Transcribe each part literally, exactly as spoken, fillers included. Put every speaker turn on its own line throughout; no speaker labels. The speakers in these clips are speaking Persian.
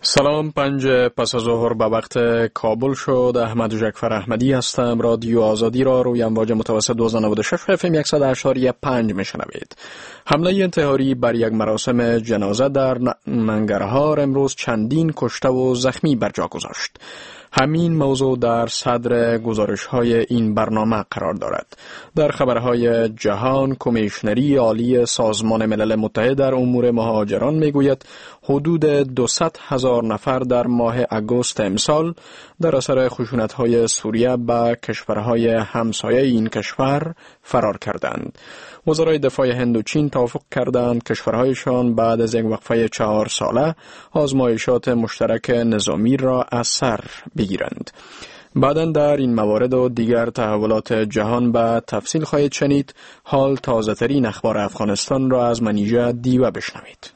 سلام، پنج پس از ظهر به وقت کابل شد. احمد جعفر احمدی هستم. رادیو آزادی را روی امواج متوسط دویست و نود و شش اف ام صد و هشت و پنج میشنوید. حمله انتحاری بر یک مراسم جنازه در ننگرهار امروز چندین کشته و زخمی بر جا گذاشت. همین موضوع در صدر گزارش‌های این برنامه قرار دارد. در خبرهای جهان، کمیشنری عالی سازمان ملل متحد در امور مهاجران میگوید حدود دویست هزار نفر در ماه اگوست امسال در اثر خشونت‌های سوریه به کشورهای همسایه این کشور فرار کردند. وزرای دفاع هند و چین توافق کردند کشورهایشان بعد از یک وقفه چهار ساله آزمایشات مشترک نظامی را از سر بگیرند. بعداً در این موارد و دیگر تحولات جهان به تفصیل خواهید شنید. حال تازه ترین اخبار افغانستان را از منیژه دیوه بشنوید.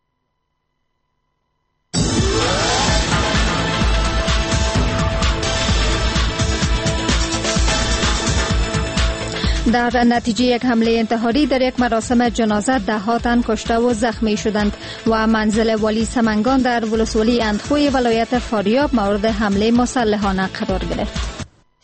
در نتیجه یک حمله انتحاری در یک مراسم جنازه ده ها تن کشته و زخمی شدند و منزل والی سمنگان در ولسوالی اندخوی ولایت فاریاب مورد حمله مسلحانه قرار گرفت.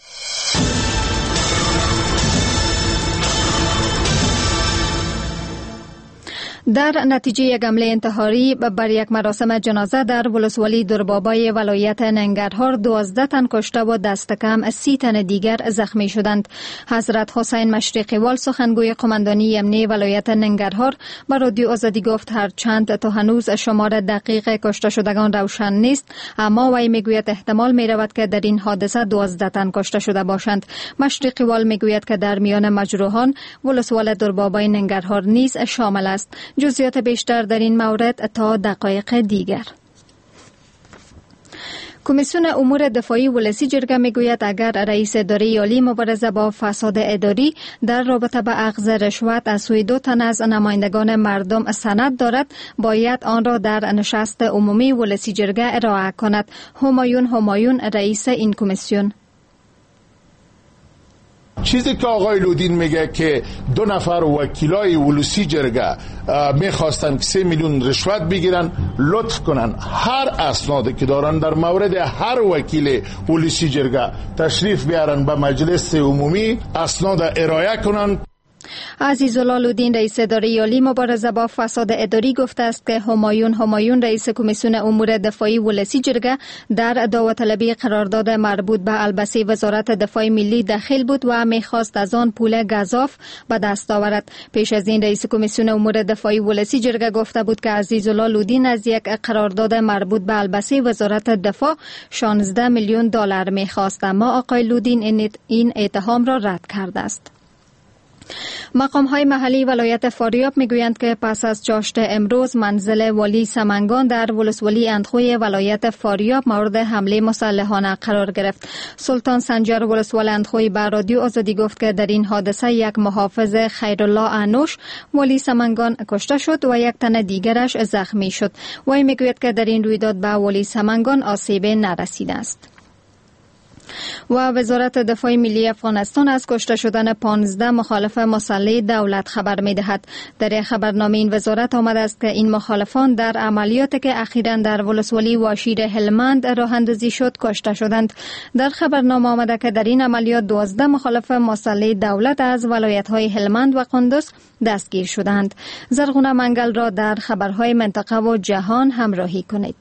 در نتیجه یک حمله انتحاری بر یک مراسم جنازه در ولسوالی دربابای ولایت ننگرهار دوازده تن کشته و دست کم سی تن دیگر زخمی شدند. حضرت حسین مشرقی وال سخنگوی قماندانی امنی ولایت ننگرهار به رادیو آزادی گفت هرچند تا هنوز شمار دقیق کشته شدگان روشن نیست، اما وی میگوید احتمال میرود که در این حادثه دوازده تن کشته شده باشند. مشرقی وال میگوید که در میان مجروحان ولسوال دربابای ننگرهار نیز شامل است. جزئیات بیشتر در این مورد تا دقایق دیگر. کمیسیون امور دفاعی ولسی جرگه میگوید اگر رئیس اداره عالی مبارزه با فساد اداری در رابطه با اخذ رشوت از سوی دو تن از نمایندگان مردم سند دارد، باید آن را در نشست عمومی ولسی جرگه ارائه کند. همایون همایون رئیس این کمیسیون:
چیزی که آقای لودین میگه که دو نفر وکیلای ولسی جرگه میخواستن که سه میلیون رشوت بگیرن، لطف کنن هر اسنادی که دارن در مورد هر وکیل ولسی جرگه تشریف بیارن به مجلس عمومی، اسناد ارائه کنن.
عزیزالله لودین رئیس اداره عالی مبارزه با فساد اداری گفته است که همایون همایون رئیس کمیسیون امور دفاعی ولسی جرگه در دعوتطلبی قرارداد مربوط به البسی وزارت دفاع ملی دخیل بود و میخواست از آن پول گزاف به دست آورد. پیش از این رئیس کمیسیون امور دفاعی ولسی جرگه گفته بود که عزیزالله لودین از یک قرارداد مربوط به البسی وزارت دفاع شانزده میلیون دلار میخواست، اما آقای لودین این اتهام را رد کرده است. مقام های محلی ولایت فاریاب میگویند که پس از چاشت امروز منزل والی سمنگان در ولسوالی اندخوی ولایت فاریاب مورد حمله مسلحانه قرار گرفت. سلطان سنجر ولسوال اندخوی به رادیو آزادی گفت که در این حادثه یک محافظ خیرالله انوش والی سمنگان کشته شد و یک تن دیگرش زخمی شد. وی میگوید که در این رویداد به والی سمنگان آسیب نرسیده است. و وزارت دفاع ملی افغانستان از کشته شدن پانزده مخالف مسلح دولت خبر می دهد. در خبرنامه این وزارت آمده است که این مخالفان در عملیاتی که اخیراً در ولسوالی واشیر هلمند راه اندازی شد کشته شدند. در خبرنامه آمده که در این عملیات دوازده مخالف مسلح دولت از ولایت‌های هلمند و قندوز دستگیر شدند. زرغونه منگل را در خبرهای منطقه و جهان همراهی کنید.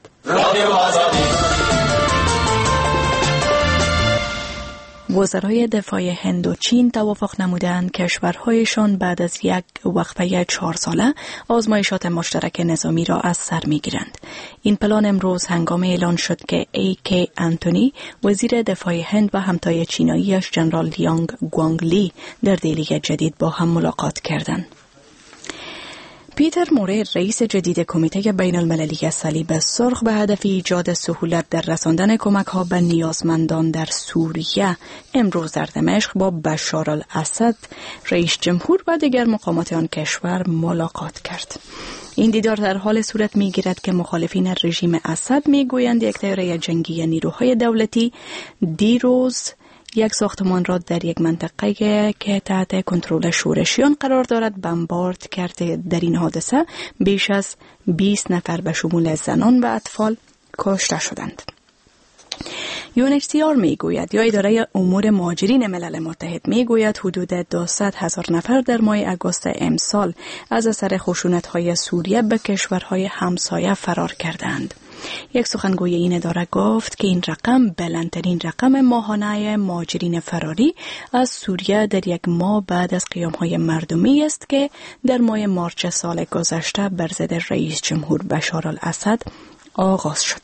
وزرای دفاع هند و چین توافق نمودند کشورهایشان بعد از یک وقفه چهار ساله آزمایشات مشترک نظامی را از سر می‌گیرند. این پلان امروز هنگام اعلان شد که ای کی انتونی وزیر دفاع هند و همتای چیناییش جنرال لیانگ گوانگلی در دهلی جدید با هم ملاقات کردند. پیتر موریر رئیس جدید کمیته بین المللی صلیب سرخ به هدف ایجاد سهولت در رساندن کمک ها به نیازمندان در سوریه امروز در دمشق با بشار الاسد رئیس جمهور و دیگر مقامات آن کشور ملاقات کرد. این دیدار در حال صورت می گیرد که مخالفین رژیم اسد می گویند یک طیاره جنگی نیروهای دولتی دیروز یک ساختمان را در یک منطقه که تحت کنترل شورشیان قرار دارد بمبارد کرده. در این حادثه بیش از بیست نفر به شمول زنان و اطفال کشته شدند. یو ان اچ سی آر می گوید یا اداره امور مهاجرین ملل متحد می گوید حدود دویست هزار نفر در ماه آگوست امسال از اثر خشونت‌های سوریه به کشورهای همسایه فرار کردند. یک سخنگوی این اداره گفت که این رقم بلندترین رقم ماهانه مهاجرین فراری از سوریه در یک ماه بعد از قیام‌های مردمی است که در ماه مارچ سال گذشته بر ضد رئیس جمهور بشار الاسد آغاز شد.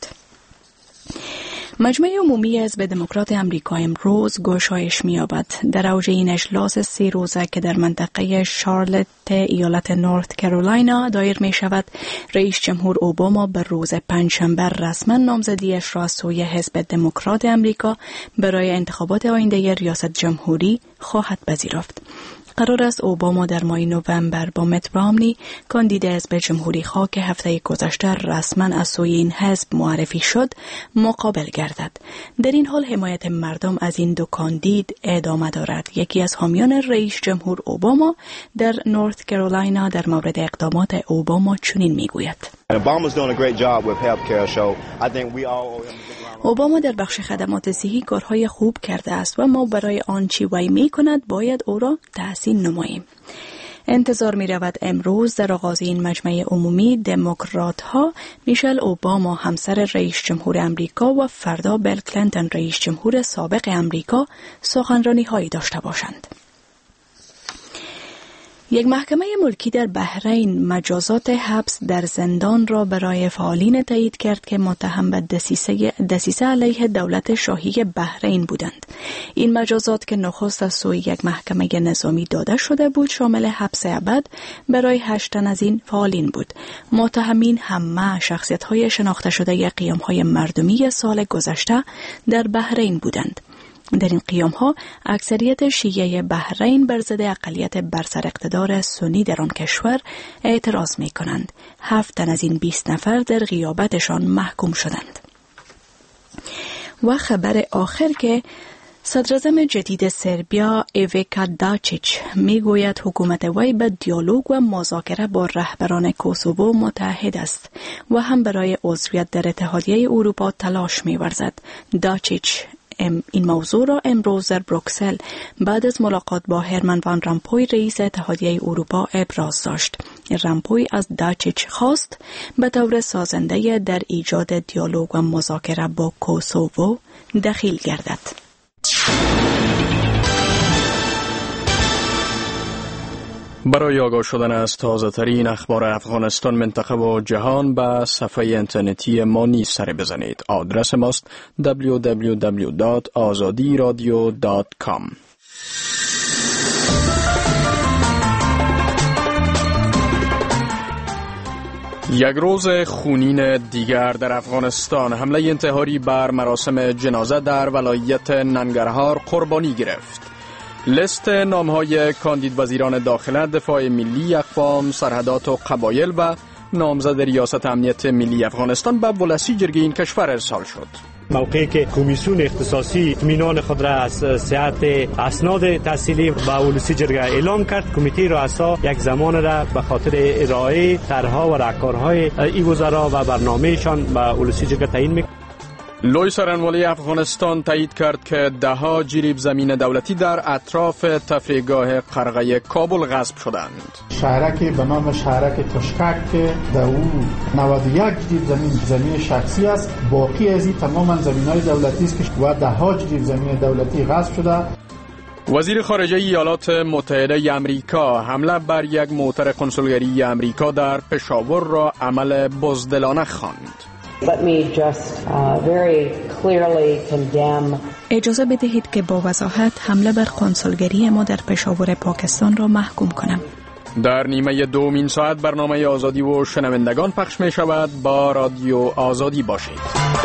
مجمع عمومی حزب دموکرات امریکا امروز گشایش می‌یابد. در اوج این اجلاس سه روزه که در منطقه شارلت ایالت نورت کرولاینا دایر می شود، رئیس جمهور اوباما بر روز پنجشنبه رسما نامزدیش را از سوی حزب دموکرات امریکا برای انتخابات آینده ریاست جمهوری خواهد پذیرفت. قرار است اوباما در ماه نوامبر با مت رامنی کاندید حزب جمهوری خواه که هفته گذشته رسما از سوی این حزب معرفی شد مقابل گردد. در این حال حمایت مردم از این دو کاندید ادامه دارد. یکی از حامیان رئیس جمهور اوباما در نورت کرولاینا در مورد اقدامات اوباما چنین میگوید: اوباما در بخش خدمات صحی کارهای خوب کرده است و ما برای آنچه وی می کند باید او را تحسین نماییم. انتظار می رود امروز در آغاز این مجمع عمومی دموکرات ها میشل اوباما همسر رئیس جمهور امریکا و فردا بیل کلینتون رئیس جمهور سابق امریکا سخنرانی هایی داشته باشند. یک محکمه ملکی در بحرین مجازات حبس در زندان را برای فعالین تایید کرد که متهم به دسیسه, دسیسه علیه دولت شاهی بحرین بودند. این مجازات که نخست از سوی یک محکمه نظامی داده شده بود شامل حبس ابد برای هشت تن از این فعالین بود. متهمین همه شخصیت‌های شناخته شده قیام‌های مردمی سال گذشته در بحرین بودند. در این قیام‌ها اکثریت شیعه بحرین بر ضد اقلیت برسر اقتدار سنی در آن کشور اعتراض می‌کنند. هفت تن از این بیست نفر در غیابتشان محکوم شدند. و خبر آخر که صدراعظم جدید سربیا ایویکا داچیچ میگوید حکومت وی به دیالوگ و مذاکره با رهبران کوسوو متحد است و هم برای عضویت در اتحادیه اروپا تلاش می‌ورزد. داچیچ این موضوع را امروز در بروکسل بعد از ملاقات با هرمن وان رامپوی رئیس اتحادیه اروپا ابراز داشت. رامپوی از داچیچ خواست به طور سازنده در ایجاد دیالوگ و مذاکره با کوسوو دخیل گردد.
برای آگاه شدن از تازه ترین اخبار افغانستان، منطقه و جهان به صفحه اینترنتی ما نیز سر بزنید. آدرس ماست دبلیو دبلیو دبلیو دات آزادی رادیو دات کام. یک روز خونین دیگر در افغانستان، حمله انتحاری بر مراسم جنازه در ولایت ننگرهار قربانی گرفت. لیست نام‌های کاندید وزیران داخله، دفاع ملی، اقوام، سرحدات و قبایل و نامزد ریاست امنیت ملی افغانستان به ولسی جرگه این کشور ارسال شد.
موقعی که کمیسیون اختصاصی اطمینان خود را از صحت اسناد تحصیلی به ولسی جرگه اعلام کرد، کمیته رؤسا یک زمان را به خاطر ارائه طرح‌ها و راهکارهای این وزرا و برنامه‌شان به ولسی جرگه تعیین می‌کرد.
لوی سرانوالی افغانستان تایید کرد که ده ها جریب زمین دولتی در اطراف تفریحگاه قرغه کابل غصب شدند.
شهرکی به نام شهرک تشکک که در او نود و یک جریب زمین زمین شخصی است، باقی از این تماما زمین‌های دولتی است که و ده ها جریب زمین دولتی غصب شده.
وزیر خارجه ایالات متحده امریکا حمله بر یک موتر کنسولگری امریکا در پشاور را عمل بزدلانه خواند.
Let me just uh, very clearly condemn.
اجازه بدهید که با وضاحت حمله بر کنسولگری ما در پشاور پاکستان را محکوم کنم.
در نیمه دومین ساعت برنامه آزادی و شنوندگان پخش می شود. با رادیو آزادی باشید.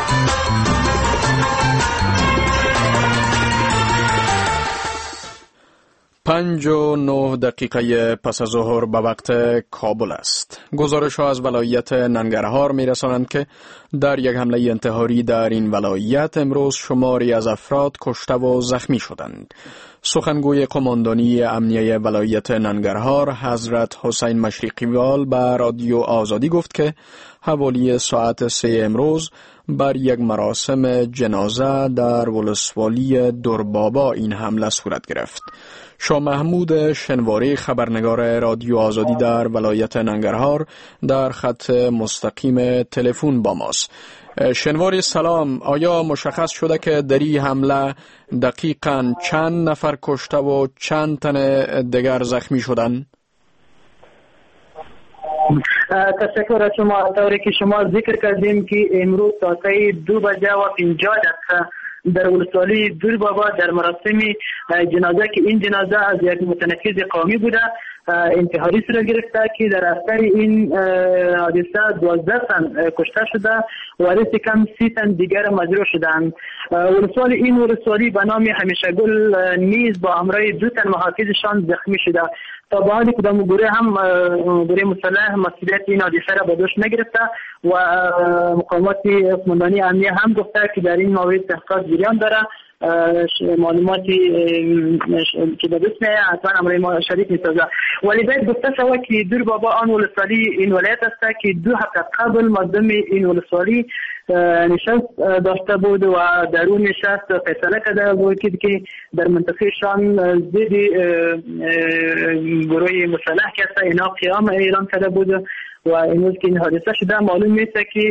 پنج و نه دقیقه پس از ظهر به وقت کابل است. گزارش ها از ولایت ننگرهار می رسانند که در یک حمله انتحاری در این ولایت امروز شماری از افراد کشته و زخمی شدند. سخنگوی قماندانی امنیه ولایت ننگرهار حضرت حسین مشرقیوال به رادیو آزادی گفت که حوالی ساعت سه امروز بر یک مراسم جنازه در ولسوالی دربابا این حمله صورت گرفت. شاه محمود شنواری خبرنگار رادیو آزادی در ولایت ننگرهار در خط مستقیم تلفن با ماست. شنواری سلام، آیا مشخص شده که در این حمله دقیقاً چند نفر کشته و چند تن دیگر زخمی شدند؟
تشکر از شما. طوری که شما ذکر کردیم که امروز ساعت دو بجه و پنجاه دقیقه در ولسوالی دربابا در مراسم جنازه که این جنازه از یک متنفذ قومی بوده انتحاری صورت گرفته که در اثر این حادثه دوازده تن کشته شده و دست کم سی تن دیگر مجروح شدند. ولسوالی این ولسوالی به نام همیشه‌گل نیز با همراه دو تن محافظشان زخمی شده. تا به حال کدام گروه هم گروه مسلح مسئولیت این حادثه را به دوش نگرفته و مقامات قماندانی امنیه هم گفته که در این مورد تحقیقات جریان داره. معلوماتی که به دست میاد حتما امروی ما شریک میسازه. ولی باید گفته شود که دربابا آن ولسوالی این ولایت است که دو هفته قبل مردم این ولسوالی نشست داشته بود و در اون نشست فیصله کرده بود که در منطقه شان ضد گروه مسلح که است اینا قیام اعلام کرده بود و امروز که این حادثه شده معلوم نیست که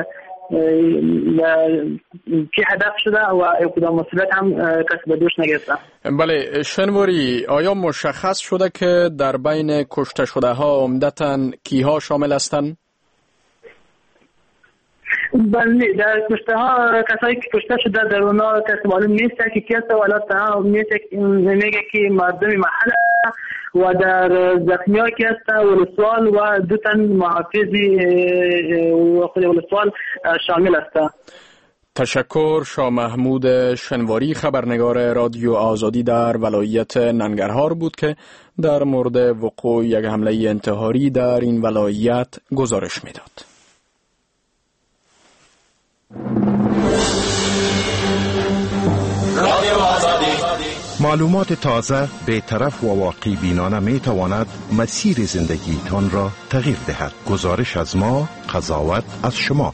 کی هدف شده و کدام مسئولیت هم کس به دوش نگرفته.
بله شنواری، آیا مشخص شده که در بین کشته شده ها عمدتاً کیها شامل هستند؟
بله در کشته ها کسایی که کشته شده در اونا کسی معلوم نیست که کی است ولی تنها میگه که مردم محل و در زخمی ها که هست ولسوال و دو تن محافظی خود ولسوال شامل است.
تشکر. شاه محمود شنواری خبرنگار رادیو آزادی در ولایت ننگرهار بود که در مورد وقوع یک حمله انتحاری در این ولایت گزارش میداد.
معلومات تازه، بی‌طرف و واقعی بینانه می تواند مسیر زندگیتان را تغییر دهد. گزارش از ما، قضاوت از شما.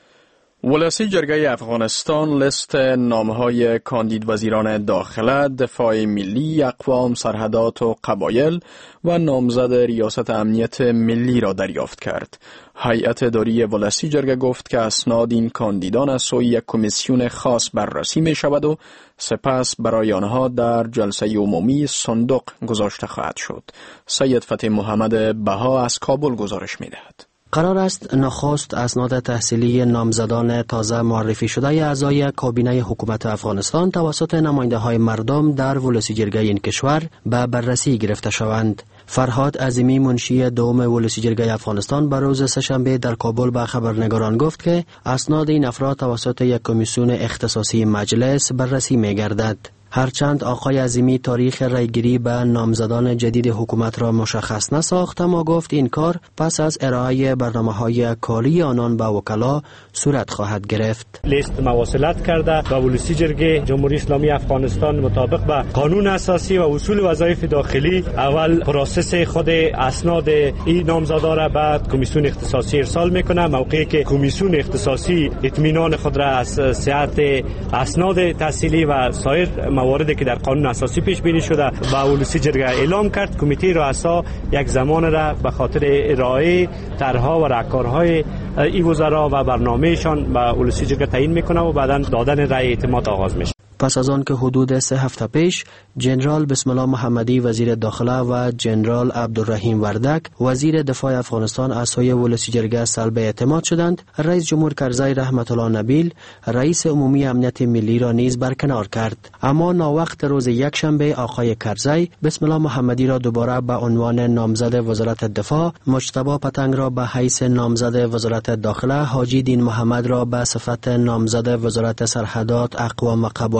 ولسی جرگه افغانستان لیست نامهای کاندید وزیران داخله، دفاع ملی، اقوام، سرحدات و قبایل و نامزد ریاست امنیت ملی را دریافت کرد. هیئت اداری ولسی جرگه گفت که اسناد این کاندیدان از سوی یک کمیسیون خاص بررسی می شود و سپس برای آنها در جلسه عمومی صندوق گذاشته خواهد شد. سید فتح محمد بها از کابل گزارش می دهد.
قرار است نخست اسناد تحصیلی نامزدان تازه معرفی شده اعضای کابینه حکومت افغانستان توسط نماینده های مردم در ولسی جرگه این کشور به بررسی گرفته شوند. فرهاد عظیمی منشی دوم ولسی جرگه افغانستان به روز سه‌شنبه در کابل به خبرنگاران گفت که اسناد این افراد توسط یک کمیسیون اختصاصی مجلس بررسی می گردد. هرچند آقای عظیمی تاریخ رایگیری به نامزدان جدید حکومت را مشخص نساخت، اما گفت این کار پس از ارائه برنامه‌های کاری آنان به وکلا صورت خواهد گرفت.
لیست مواصلت کرده با ولسی جرگه جمهوری اسلامی افغانستان مطابق به قانون اساسی و اصول وظایف داخلی اول پروسس خود اسناد این نامزدا را بعد کمیسیون اختصاصی ارسال میکنه. موقعی که کمیسیون اختصاصی اطمینان خود را از صحت اسناد تحصیلی و سایر مواردی که در قانون اساسی پیش بینی شده با ولسی جرگه اعلام کرد، کمیته رؤسا یک زمان را به خاطر ارائه طرح‌ها و راهکارهای این وزرا و برنامه‌شان به ولسی جرگه تعیین میکنه و بعداً دادن رأی اعتماد آغاز میشه.
پس از آن که حدود سه هفته پیش جنرال بسم الله محمدی وزیر داخله و جنرال عبدالرحیم وردک وزیر دفاع افغانستان از سوی ولسی جرگه سلب اعتماد شدند، رئیس جمهور کرزی رحمت الله نبیل رئیس عمومی امنیت ملی را نیز برکنار کرد. اما ناوقت روز یکشنبه آقای کرزی بسم الله محمدی را دوباره به عنوان نامزد وزارت دفاع، مجتبی پتنگ را به حیث نامزد وزارت داخله، حاجی دین محمد را به صفت نامزد وزارت سرحدات، اقوام و قبایل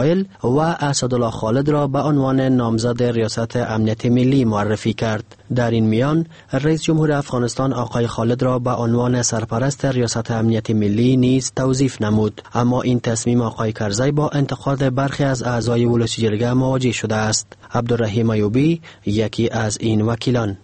مسائل و اسدالله خالد را به عنوان نامزد ریاست امنیت ملی معرفی کرد. در این میان رئیس جمهور افغانستان آقای خالد را به عنوان سرپرست ریاست امنیت ملی نیز توصیف نمود، اما این تصمیم آقای کرزی با انتقاد برخی از اعضای ولسی جرگه مواجه شده است. عبدالرحیم ایوبی یکی از این وکیلان: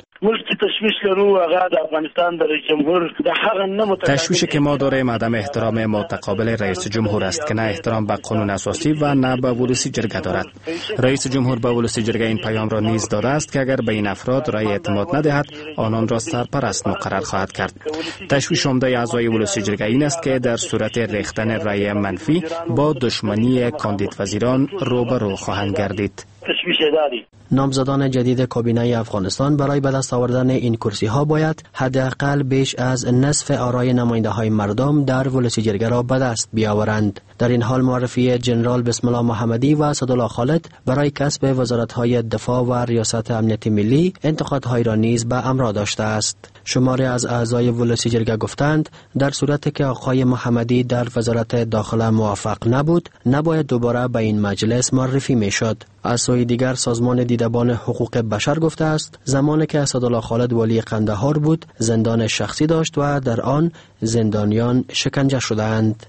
تشویشی که ما داریم عدم احترام متقابل رئیس جمهور است که نه احترام به قانون اساسی و نه به ولسی جرگه دارد. رئیس جمهور به ولسی جرگه این پیام را نیز داده است که اگر به این افراد رأی اعتماد ندهد آنان را سرپرست مقرر خواهد کرد. تشویش عمده اعضای ولسی جرگه این است که در صورت ریختن رأی منفی با دشمنی کاندید وزیران روبرو خواهند گردید.
نامزدان جدید کابینه افغانستان برای به دست آوردن این کرسی ها باید حداقل بیش از نصف آرای نماینده های مردم در ولسی جرگه را به دست بیاورند. در این حال معرفی جنرال بسم الله محمدی و اسدالله خالد برای کسب وزارت های دفاع و ریاست امنیت ملی انتقادهای را نیز به امرا داشته است. شماری از اعضای ولسی جرگه گفتند در صورتی که آقای محمدی در وزارت داخله موافق نبود نباید دوباره به این مجلس معرفی میشد. از سوی دیگر سازمان دیدبان حقوق بشر گفته است زمانی که اسدالله خالد والی قندهار بود زندان شخصی داشت و در آن زندانیان شکنجه شدند.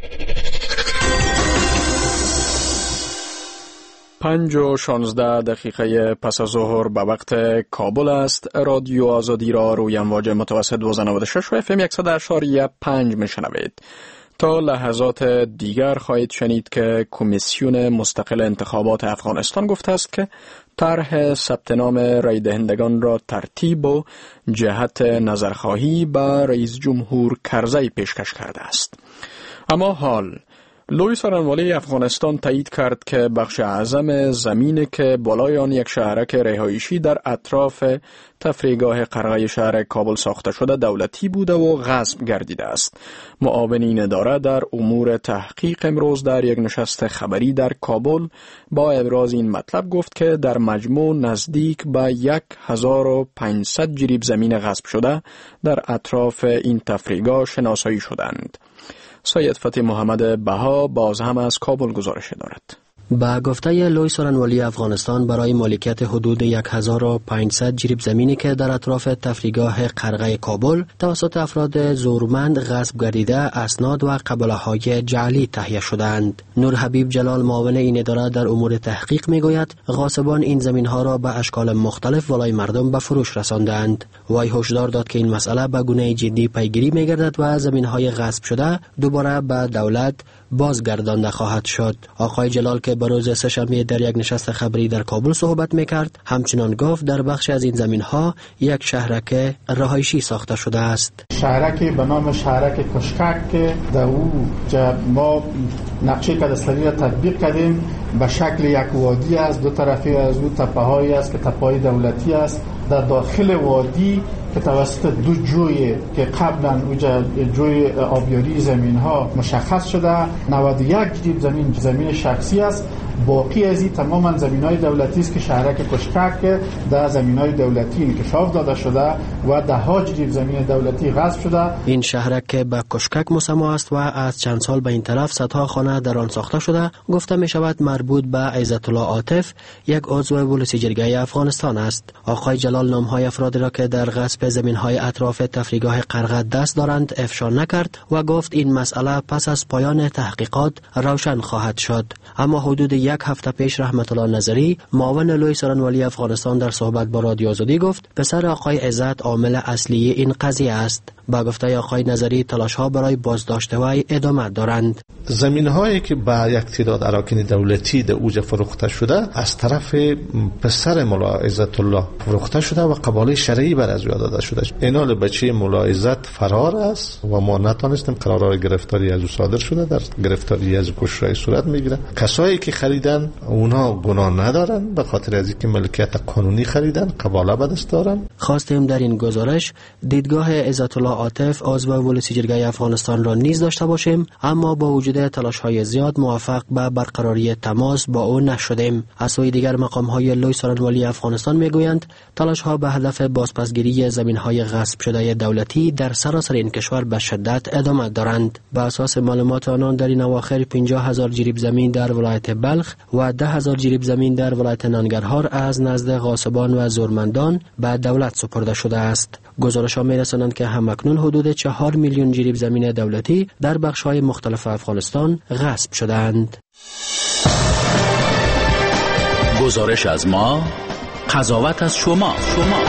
پنج و شانزده دقیقه پس از ظهر به وقت کابل است. رادیو آزادی را روی امواج متوسط دویست و نود و شش و اف ام صد و اشاری پنج میشنوید. تا لحظات دیگر خواهید شنید که کمیسیون مستقل انتخابات افغانستان گفته است که طرح ثبت نام رای دهندگان را ترتیب و جهت نظرخواهی به رئیس جمهور کرزی پیشکش کرده است. اما حال لوی سرانوالی افغانستان تایید کرد که بخش اعظم زمینی که بالای آن یک شهرک رهایشی در اطراف تفریحگاه قرغه شهر کابل ساخته شده دولتی بوده و غصب گردیده است. معاون این اداره در امور تحقیق امروز در یک نشست خبری در کابل با ابراز این مطلب گفت که در مجموع نزدیک به یک هزار و پانصد جریب زمین غصب شده در اطراف این تفریحگاه شناسایی شدند. سید فتح محمد بها باز هم از کابل گزارش دارد.
با گفته لوی سرانوالی افغانستان برای مالکیت حدود یک هزار و پانصد جریب زمینی که در اطراف تفریحگاه قرغه کابل توسط افراد زورمند غصب گردیده اسناد و قباله های جعلی تهیه شدند. نور حبیب جلال معاون این اداره در امور تحقیق میگوید غاصبان این زمین ها را به اشکال مختلف والای مردم به فروش رساندند. وی هشدار داد که این مسئله به گونه جدی پیگیری میگردد و زمین های غصب شده دوباره به دولت بازگردانده خواهد شد. آقای جلال که به روز سه‌شنبه در یک نشست خبری در کابل صحبت میکرد همچنان گفت در بخش از این زمین ها یک شهرک رهایشی ساخته شده است.
شهرکی به نام شهرک کشکک که در او ما نقشه کدستانی را تطبیق کردیم به شکل یک وادی است. دو طرفی از او تپه هایی است که تپه های دولتی است. در داخل وادی که توسط دو جوی که قبلا اوجا جوی آبیاری زمین ها مشخص شده نود و یک جریب زمین زمین شخصی است. باقی از این تماما زمین های دولتی است که شهرک کشکک در زمین های دولتی انکشاف داده شده و ده ها جریب زمین دولتی غصب شده.
این شهرک که به کشکک مسما است و از چند سال به این طرف صدها خانه در آن ساخته شده گفته می شود مربوط به عزت الله عاطف یک عضو ولسی جرگه افغانستان است. آقای جلال نام های افرادی را که در غصب زمین های اطراف تفریحگاه قرغه دست دارند افشا نکرد و گفت این مسئله پس از پایان تحقیقات روشن خواهد شد. اما حدود یک هفته پیش رحمت الله نظری معاون لوی سرانوالی افغانستان در صحبت با رادیو آزادی گفت پسر آقای عزت عامل اصلی این قضیه است. با گفته آقای نظری تلاش ها برای بازداشت وی ادامه دارند.
زمین هایی که با یک تعداد اراکین دولتی در اوج فروخته شده از طرف پسر مولا عزت الله فروخته شده و قباله شرعی بر از داده شده. اینال بچه مولا عزت فرار است و ما نتونستیم قرار گرفتاری از او صادر شده. در گرفتاری از کشتاری صورت میگیره. کسایی که خریدن اونا گناه ندارن به خاطر از اینکه ملکیت قانونی خریدن قباله به دست دارن.
خواستیم در این گزارش دیدگاه عزت الله عاطف عضو ولسی جرگه افغانستان را نیز داشته باشیم، اما با وجود وجود تلاش‌های زیاد موفق به برقراری تماس با او نشدیم. از سوی دیگر مقام‌های لوی سخنگوی افغانستان میگویند تلاش‌ها به هدف بازپسگیری زمین‌های غصب شده دولتی در سراسر این کشور به شدت ادامه دارند. به اساس معلومات آنان در این اواخر پنجاه هزار جریب زمین در ولایت بلخ و ده هزار جریب زمین در ولایت ننگرهار از نزد غاصبان و زورمندان به دولت سپرده شده است. گزارش‌ها می‌رسانند که همکنون حدود چهار میلیون جریب زمین دولتی در بخش‌های مختلف افغانستان غصب شدند.
گزارش از ما، قضاوت از شما. شما.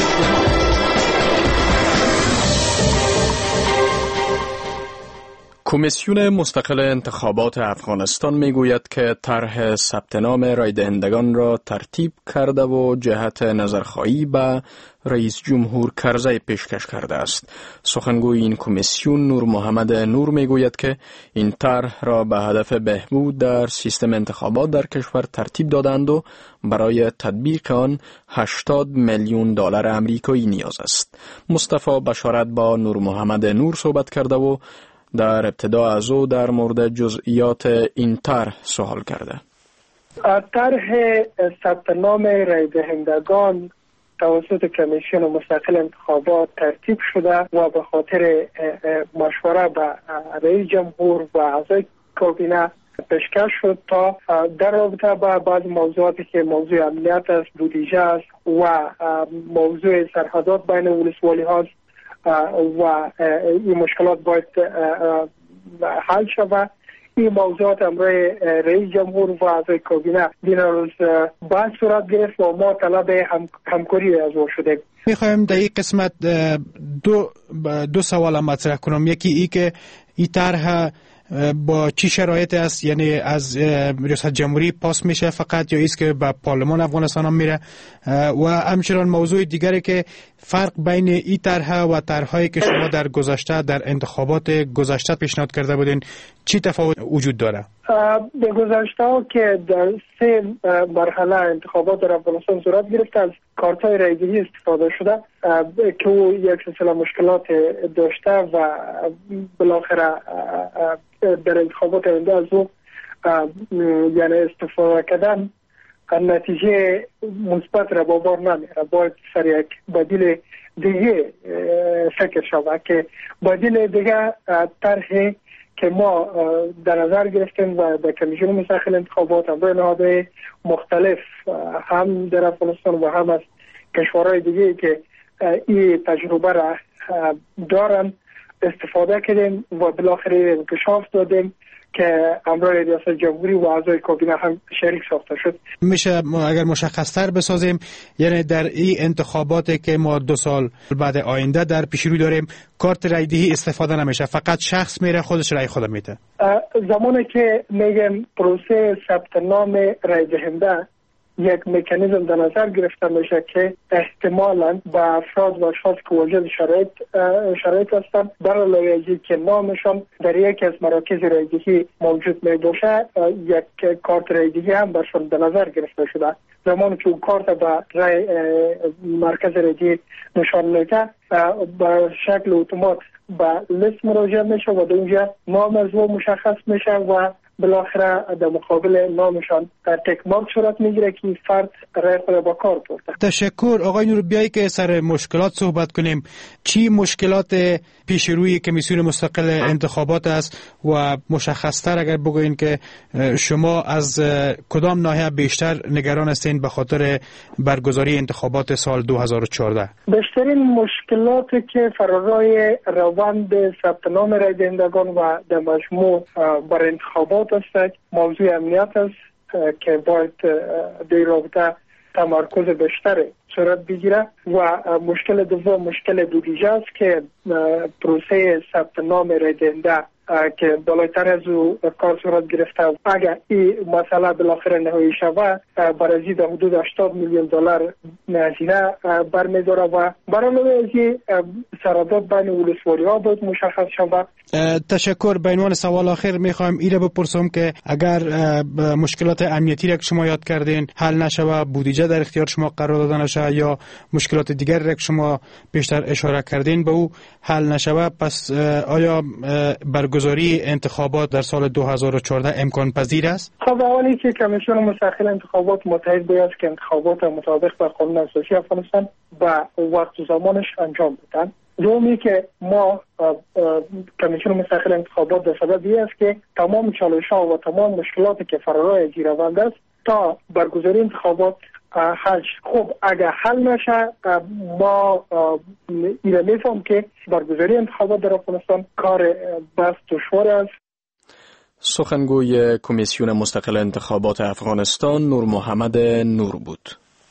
کمیسیون مستقل انتخابات افغانستان میگوید که طرح ثبت نام رای دهندگان را ترتیب کرده و جهت نظرخواهی به رئیس جمهور کرزی پیشکش کرده است. سخنگوی این کمیسیون نور محمد نور میگوید که این طرح را به هدف بهبود در سیستم انتخابات در کشور ترتیب دادند و برای تطبیق آن هشتاد میلیون دلار آمریکایی نیاز است. مصطفی بشارت با نور محمد نور صحبت کرده و در ابتدا از او در مورد جزئیات این طرح سوال کرده.
طرح ثبت نام رای دهندگان توسط کمیسیون مستقل انتخابات ترتیب شده و به خاطر مشوره با رئیس جمهور و اعضای کابینه پیشکش شد تا در رابطه با بعض موضوعاتی که موضوع امنیت است، بودجه است و موضوع سرحدات بین ولسوالی هاست و این مشکلات باید حل شود. این موضوعات امروی رئیس جمهور و اعضای کابینه دین روز باید صورت گرفت و ما طلب هم، همکاری از او شدیم.
میخوایم در این قسمت دو دو سوال مطرح کنم. یکی ای که این طرح با چی شرایط است، یعنی از ریاست جمهوری پاس میشه فقط یا ایست که به پارلمان افغانستان هم میره، و همچنان موضوع دیگری که فرق بین این طرح و طرح‌هایی که شما در گذشته در انتخابات گذشته پیشنهاد کرده بودین چی تفاوت وجود داره؟
به گذشته ها که در سه مرحله انتخابات در افغانستان صورت گرفته از کارت‌های رایگیری استفاده شده که او یک سلسله مشکلات داشته و بالاخره در انتخابات آینده از او یعنی استفاده کردن نتیجه مثبت را با بار نمیاره. باید سر یک بدیل دیگه فکر شود که بدیل دیگه طرحی که ما در نظر گرفتیم و در کمیسیون مستقل انتخابات هم برای نهادهای مختلف هم در افغانستان و هم از کشورهای دیگه که این تجربه را دارن استفاده کردیم و بالاخره انکشاف دادیم که امرای ریاست جمهوری و اعضای کابینه هم شریک ساخته شد.
میشه اگر مشخص‌تر بسازیم، یعنی در این انتخاباتی که ما دو سال بعد آینده در پیش رو داریم کارت رایدهی استفاده نمیشه، فقط شخص میره خودش رای خود میده.
زمانی که میگم پروسه ثبت نام رای دهنده یک مکانیزم در نظر گرفته میشه که احتمالاً با افراد و اشخاص که واجد شرایط شرایط هستند برای لایحه‌ای که نامشان در یک از مراکز رایدهی موجود می باشه یک کارت رایدهی هم برشان در نظر گرفته شده. زمانی که اون کارت با رای مرکز رایدهی نشان میده به شکل اتومات به لیست مراجعه میشه و در اونجا نام از او مشخص میشه و بالاخره در مقابل نامشان در تک مارک صورت میگیره که فرد رای خود با کار برده.
تشکر. آقای نور، بیایی که سر مشکلات صحبت کنیم. چی مشکلات پیش روی کمیسیون مستقل انتخابات است و مشخصتر اگر بگوین که شما از کدام ناحیه بیشتر نگران هستین به خاطر برگزاری انتخابات سال دو هزار و چهارده؟
بیشترین مشکلاتی که فرارای روند ثبت نام رای دهندگان و در مجموع بر انتخابات است موضوع امنیت است که باید در رابطه تمرکز بیشتر صورت بگیره و مشکل دوم مشکل بودجه است که پروسه ثبت نام رای دهنده که بالاتر از او کار صورت گرفته اگر این مسئله بالاخره نهایی شود برای در حدود هشتاد میلیون دلار هزینه برمی‌داره و برای از این سرادات بین ولسوالی ها باید مشخص شود.
تشکر. به عنوان سوال آخر میخوایم ایره بپرسم که اگر مشکلات امنیتی را که شما یاد کردین حل نشود، بودجه در اختیار شما قرار داده نشه یا مشکلات دیگر را که شما بیشتر اشاره کردین به او حل نشود، پس آیا برگزاری برگزاری انتخابات در سال دو هزار و چهارده امکان پذیر است؟
خب اولی که کمیسیون مستقل انتخابات متحد باید که انتخابات مطابق با قانون اساسی افغانستان و وقت و زمانش انجام بدن. دومی که ما کمیسیون مستقل انتخابات در سببی است که تمام چالش‌ها و تمام مشکلاتی که فرارای زیر روند است تا برگزاری انتخابات حل شد. خب اگر حل نشه ما ایره میفهم که برگزاری انتخابات در افغانستان کار بس دشوار است.
سخنگوی کمیسیون مستقل انتخابات افغانستان نور محمد نور بود.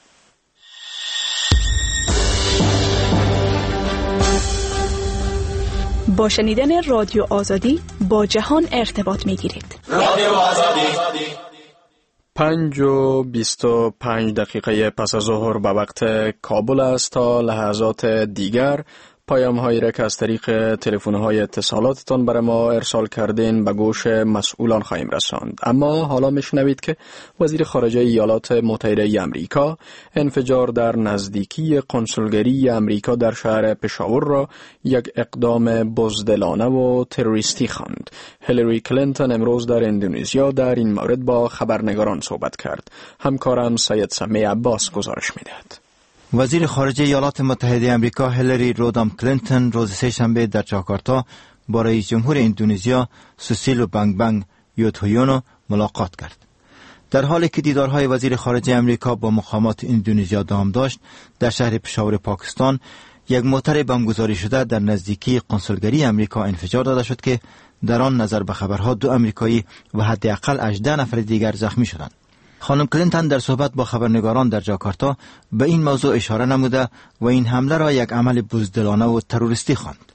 با شنیدن رادیو آزادی با جهان ارتباط می گیرید.
رادیو آزادی. پنج و بیست و پنج دقیقه پس از ظهر به وقت کابل است. تا لحظات دیگر پیام هایی را که از طریق تلفن های اتصالاتتان برای ما ارسال کردین به گوش مسئولان خواهیم رساند. اما حالا میشنوید که وزیر خارجه ایالات متحده ای امریکا انفجار در نزدیکی قنسولگری امریکا در شهر پشاور را یک اقدام بزدلانه و تروریستی خواند. هیلاری کلینتون امروز در اندونزیا در این مورد با خبرنگاران صحبت کرد. همکارم سید سمی عباس گزارش میدهد.
وزیر خارجه ایالات متحده آمریکا هیلاری رودام کلینتون روز سه‌شنبه در جاکارتا با رئیس جمهور اندونزیا سوسیلو بانگ بانگ یودهیونو ملاقات کرد. در حالی که دیدارهای وزیر خارجه آمریکا با مقامات اندونزیا دوام داشت، در شهر پشاور پاکستان یک موتر بمبگذاری شده در نزدیکی قنسولگری آمریکا انفجار داده شد که در آن نظر به خبرها دو آمریکایی و حداقل هجده نفر دیگر زخمی شدند. خانم کلینتون در صحبت با خبرنگاران در جاکارتا به این موضوع اشاره نموده و این حمله را یک عمل بزدلانه و تروریستی خواند.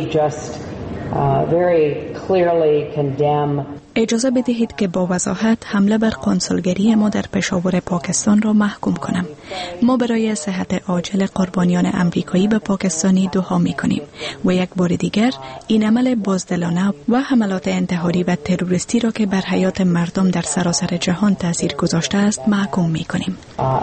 اجازه بدهید که با وضاحت حمله بر قنسولگری ما در پشاور پاکستان را محکوم کنم. ما برای صحت عاجل قربانیان امریکایی به پاکستانی دعا می‌کنیم و یک بار دیگر این عمل بزدلانه و حملات انتحاری و تروریستی را که بر حیات مردم در سراسر جهان تاثیر گذاشته است محکوم می‌کنیم.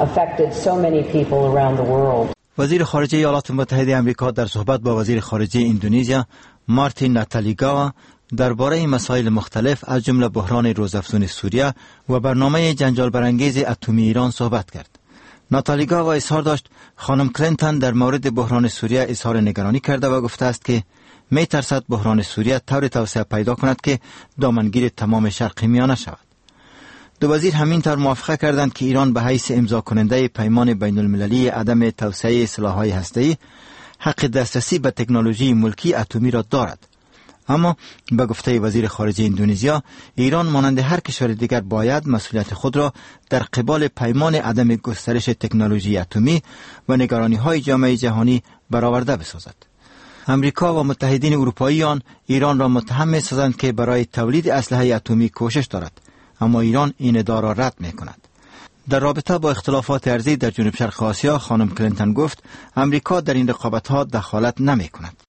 وزیر خارجه ایالات متحده آمریکا در صحبت با وزیر خارجه اندونزیا مارتین ناتالیگاوا درباره مسائل مختلف از جمله بحران روزافزون سوریه و برنامه جنجال برانگیز اتمی ایران صحبت کرد. ناتالیگاوا اظهار داشت خانم کلینتون در مورد بحران سوریه اظهار نگرانی کرده و گفته است که می ترسد بحران سوریه طور توسعه پیدا کند که دامنگیر تمام شرق میانه شود. دو وزیر همین طور موافقه کردند که ایران به حیث امضا کننده پیمان بین المللی عدم توسعه سلاح‌های هسته‌ای حق دسترسی به تکنولوژی ملکی اتمی را دارد. اما به گفته وزیر خارجه اندونزیا، ایران مانند هر کشور دیگر باید مسئولیت خود را در قبال پیمان عدم گسترش تکنولوژی اتمی و نگرانی‌های جامعه جهانی برآورده بسازد. امریکا و متحدین اروپایی آن ایران را متهم می‌سازند که برای تولید اسلحه اتمی کوشش دارد، اما ایران این ادعا را رد می‌کند. در رابطه با اختلافات ارضی در جنوب شرق آسیا، خانم کلینتون گفت امریکا در این رقابت‌ها دخالت نمی‌کند.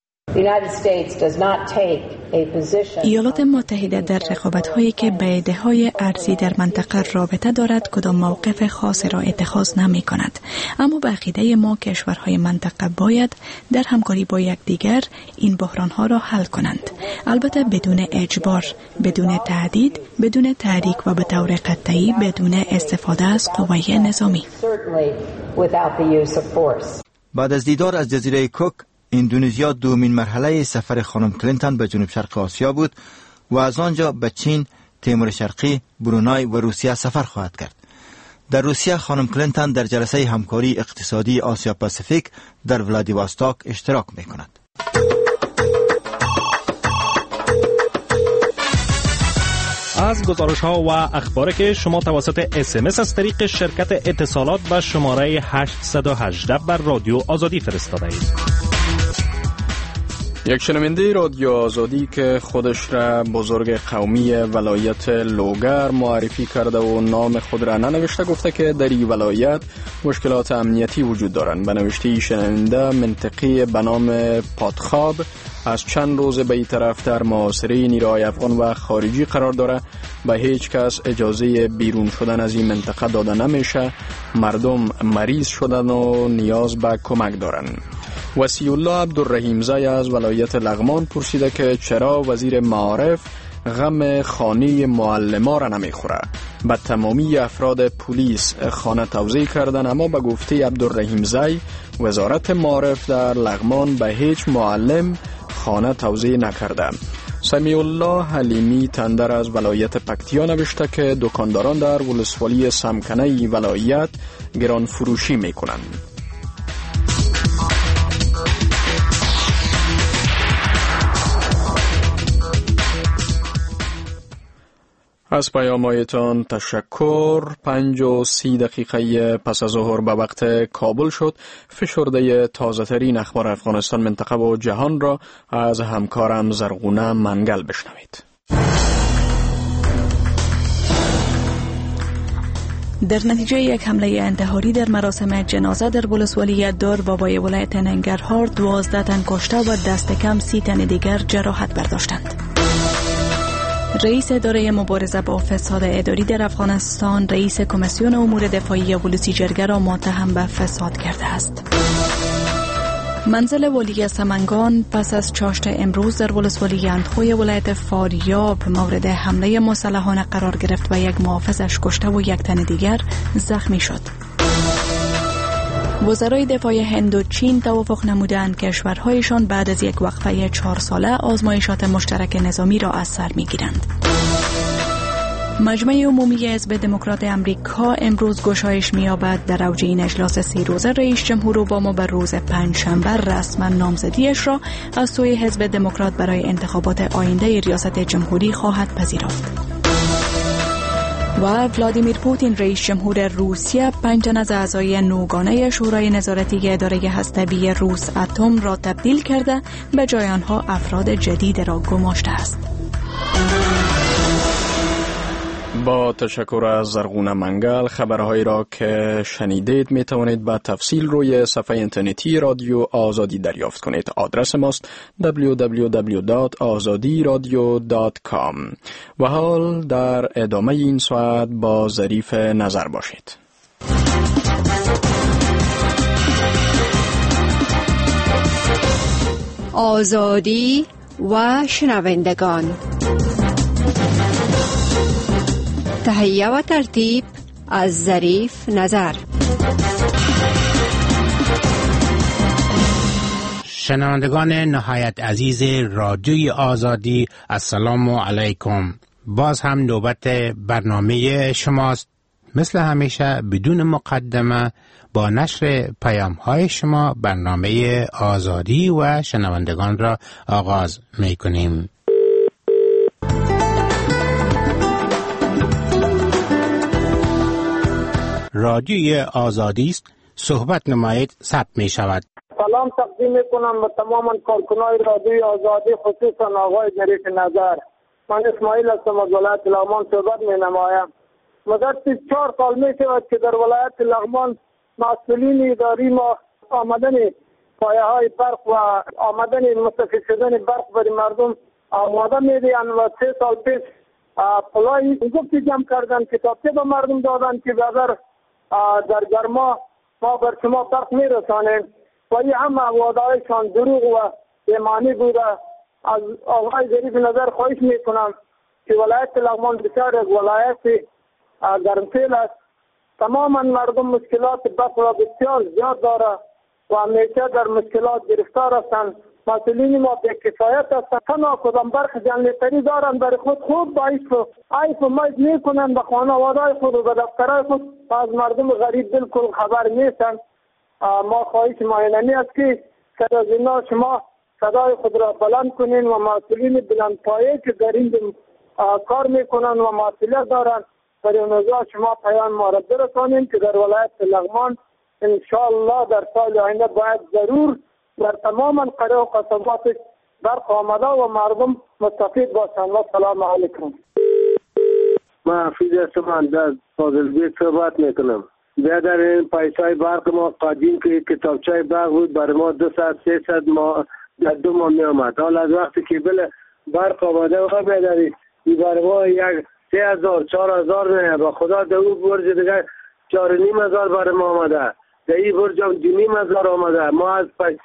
ایالات متحده در رقابت‌هایی که به ایده‌های ارضی در منطقه رابطه دارد کدام موقف خاصی را اتخاذ نمی‌کند، اما به عقیده ما کشورهای منطقه باید در همکاری با یکدیگر این بحران‌ها را حل کنند، البته بدون اجبار، بدون تهدید، بدون تحریک و به طور قطعی بدون استفاده از قوه نظامی.
بعد از دیدار از جزیره کوک، اندونزیا دومین مرحله سفر خانم کلینتون به جنوب شرق آسیا بود و از آنجا به چین، تیمور شرقی، برونای و روسیه سفر خواهد کرد. در روسیه خانم کلینتون در جلسه همکاری اقتصادی آسیا پاسیفیک در ولادیواستوک اشتراک می‌کند.
از گزارش ها و اخباری که شما توسط اس ام اس از طریق شرکت اتصالات به شماره هشت یک هشت بر رادیو آزادی فرستاده اید.
یک شنونده رادیو آزادی که خودش را بزرگ قومی ولایت لوگر معرفی کرده و نام خود را ننوشته گفته که در این ولایت مشکلات امنیتی وجود دارند. به نوشته شنونده منطقه به نام پادخاب از چند روز به این طرف در محاصره نیروهای افغان و خارجی قرار داره. به هیچ کس اجازه بیرون شدن از این منطقه داده نمیشه. مردم مریض شدن و نیاز به کمک دارن. وصی الله عبدالرحیمزی از ولایت لغمان پرسیده که چرا وزیر معارف غم خانه معلما را نمیخوره. به تمامی افراد پلیس خانه توزیع کردن، اما به گفته عبدالرحیمزی وزارت معارف در لغمان به هیچ معلم خانه توزیع نکرده. سمیع الله حلیمی تندر از ولایت پکتیا نوشته که دکانداران در ولسوالی سمکنه ولایت گران فروشی میکنند. از پیام‌هایتان تشکر. پنج و سی دقیقه پس از ظهر به وقت کابل شد. فشرده تازه ترین اخبار افغانستان، منطقه و جهان را از همکارم زرغونه منگل بشنوید.
در نتیجه یک حمله انتحاری در مراسم جنازه در ولسوالی دار بابای ولایت ننگرهار دوازده تن کشته و دست کم سی تن دیگر جراحت برداشتند. رئیس اداره مبارزه با فساد اداری در افغانستان رئیس کمیسیون امور دفاعی ولسی جرگه را متهم به فساد کرده است. منزل ولی سمنگان پس از چاشت امروز در ولسوالی اندخوی ولایت فاریاب مورد حمله مسلحانه قرار گرفت و یک محافظش کشته و یک تن دیگر زخمی شد. وزرای دفاع هند و چین توافق نمودند که کشورهایشان بعد از یک وقفه چهار ساله آزمایشات مشترک نظامی را از سر می‌گیرند. مجمع عمومی حزب دموکرات امریکا امروز گشایش می‌یابد. در اوج این اجلاس سه روزه رئیس جمهور اوباما بر روز پنجشنبه رسما نامزدیش را از سوی حزب دموکرات برای انتخابات آینده ریاست جمهوری خواهد پذیرفت. و ولادیمیر پوتین رئیس جمهور روسیه پنج تن از اعضای نوگانه شورای نظارتی اداره هسته‌ای روس اتم را تبدیل کرده، به جای آنها افراد جدید را گماشته است.
با تشکر از زرغونه منگل. خبرهایی را که شنیدید می توانید به تفصیل روی صفحه اینترنتی رادیو آزادی دریافت کنید. آدرس ماست دبلیو دبلیو دبلیو دات آزادی رادیو دات کام. و حال در ادامه این ساعت با ظریف نظر باشید.
آزادی و شنوندگان، تهیه و ترتیب از ظریف نظر.
شنوندگان نهایت عزیز رادیوی آزادی، السلام علیکم. باز هم نوبت برنامه شماست. مثل همیشه بدون مقدمه با نشر پیام های شما برنامه آزادی و شنوندگان را آغاز می کنیم. رادیوی آزادی است، صحبت نمایید، ثبت می شود.
سلام تقدیم می کنم به تمام کارکنان رادیوی آزادی، خصوصا آقای ظریف نظر. من اسماعیل هستم از ولایت لغمان صحبت می نمایم. مدت چهار سال می شود که در ولایت لغمان مسئولین اداری ما آمدن پایه های برق و آمدن مستفید شدن برق برای مردم آماده می دیند و سه سال پیش پلای گفتی جمع کردن، کتابچه به مردم دادن که اگر در گرما ما بر شما برق می رسانیم و این همه وعده‌هایشان دروغ و ایمانی بوده. از آقای ظریف نظر خواهش می کنم که ولایت لغمان بسیار یک ولایت گرمسیل است. تماما مردم مشکلات برق را بسیار زیاد داره و همیشه در مشکلات گرفتار هستند. مسئولین ما به کفایت هستند، تنها کدام برق جنریتری دارن برای خود خوب با ایف ایف مایز می کنند به خانواده خود و به دفترهای خود و از مردم غریب بالکل خبر نیستند. ما خواهش ما اینمی است که صدا زینا شما صدای خود را بلند کنین و مسئولین بلندپایه که در این کار میکنن و مسئولیت دارن برای اونجا شما پیام ما را برسانین که در ولایت لغمان انشاءالله در سال آینده باید ضرور در تماما قریه و قصبات برق آمده و مردم مستفید باشند. و سلام علیکم.
من حفیظ هستم از فاضلبیت صحبت میکنم. بیا در این پیسای برق ما قدیم که کتابچه برق بود برای ما دو ساعت سه ساعت ما در دو ماه می آمد. حال از وقتی که بله برق آمده و بیا در این برای ما یک سه هزار چهار هزار نه با خدا در اون برج دیگر چهار نیم هزار برای ما آمده، در این برج هم دو نیم هزار آمده. ما از پیسه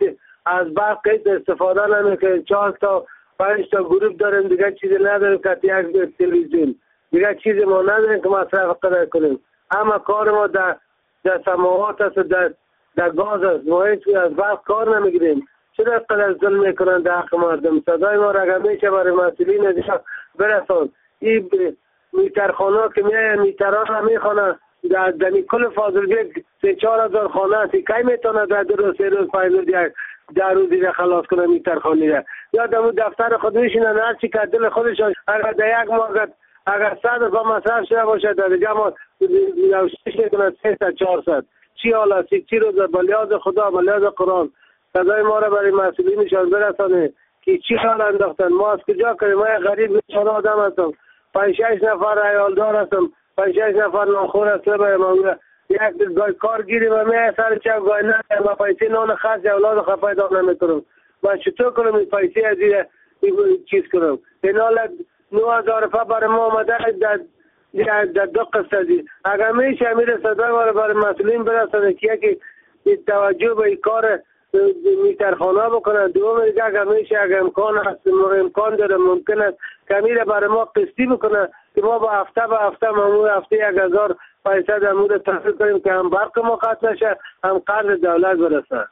از برق استفاده نمیکنیم. چهار تا پنج تا گروپ داریم، دیگه چیزی نداریم که یک تلویزیون، دیگه چیزی ما نداریم که مصرف قدر کنیم. اما کار ما در در سماوات است، در در گاز است. ما هیچ از برق کار نمیگیریم. چرا قدر ظلم میکنن در حق مردم؟ صدای ما را اگر میشه برای مسئولین دیگه برسان. این میترخانه که میایه میتران را میخوانه در دنی کل فاضل بیگ سه چهار هزار خانه هستی، کی میتونه در دو روز سه روز پنج روز در روز دیگه خلاص کنه میترخانی را؟ یا در دفتر خود میشینن هر چی که دل خودشان اگر در یک ماه اگر صد روپا مصرف شده باشه در دیگه ما نوشتش میکنن سه تا چهارصد. چی حال است؟ چی روز بلیاز خدا بلیاز قرآن صدای ما را برای مسئولینشان برسانه که چی حال انداختن. ما از کجا کنیم؟ ما غریب بیچاره آدم هستم، پنج شش نفر عیالدار هستم، پنج شش نفر ناخور هستم. ما یک گای کار گیریم و می سر چه گای نه ما پیسه نان خرج اولاد خود پیدا نمیکنم. ما چطور کنم این پیسه از این چیز کنم؟ این حالت نه هزار روپیه برای ما آمده در در دو قسط دی. اگر میشه میره صدای ما برای مسئولین برسانه که یکی توجه به این کار میترخانه بکنن. دوم دیگه اگر میشه اگر امکان هست امکان داره ممکن است که میره برای ما قسطی بکنه که ما با هفته با هفته معمول هفته یک هزار پیسه در مورد تحصیل کنیم که هم برق ما قطع نشه هم قرض دولت برسه.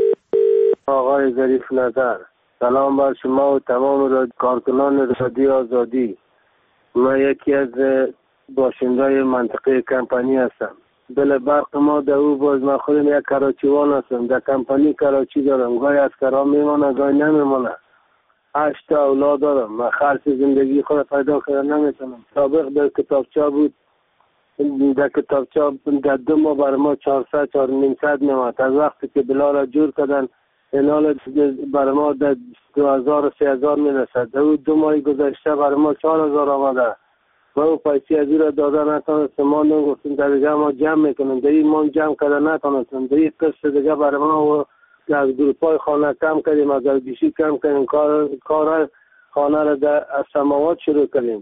آقای ظریف نظر، سلام بر شما و تمام کارکنان رادیو آزادی. من یکی از باشندای منطقه کمپانی هستم. بله برق ما در او باز من خودم یک کراچیوان هستم. در کمپانی کراچی دارم، گاهی از کرام میمانه گاهی نمیمانه. هشت تا اولاد دارم. من خرج زندگی خود پیدا کردن نمیتونم. سابق در کتابچه بود، در کتابچه در دو ماه بر ما چهارصد چهار نیم صد میمد. از وقتی که بلا را جور کردن اینال بر ما در دو هزار و سه هزار میرسد. در دو ماه گذشته بر ما چهار هزار آمده. ما او پیسی از این را داده نتانستم. ما نگفتیم در دیگه ما جمع میکنیم. در این ما جمع کرده نتانستم. در این قسط دیگه بر ما و از گروپ های خانه کم کردیم، از بیشی کم کردیم. کار, کار خانه را در سماوات شروع کردیم.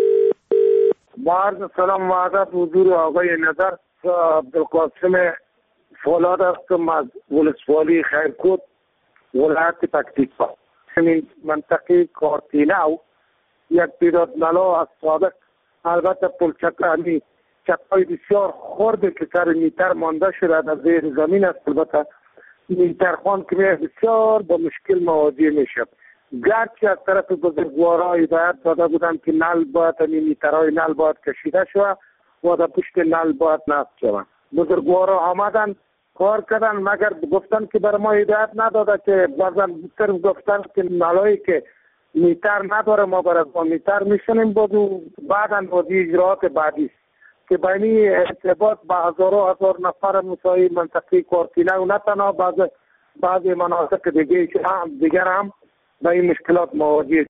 با عرض سلام و ادب حضور آقای نظر، عبدالقاسم فولاد هستم از ولسوالی خیرکوت ولایت پکتیکا. همین منطقه کارتیناو یک پیراد نلا از سابق البته پلچکانی چپای بسیار خورده که سر میتر مانده شده در زیر زمین است. البته میترخوان که بسیار با مشکل مواجه میشه. گرچه از طرف بزرگوارا هدایت داده بودن که نل باید همین میترهای نل باید کشیده شود و در پشت نل باید نصب شود. بزرگوارا آمدن کار کردن مگر گفتن که بر ما هدایت نداده که بعضا بیشتر گفتن که نلایی که میتر نداره ما برای با میتر میشنیم بود و بعدا بودی اجراعات بعدی که بینی ارتباط با هزارو هزار نفر مسایی منطقی کارتینه و نه تنها بعض بعضی مناطق دیگه هم دیگر هم با این مشکلات مواجه.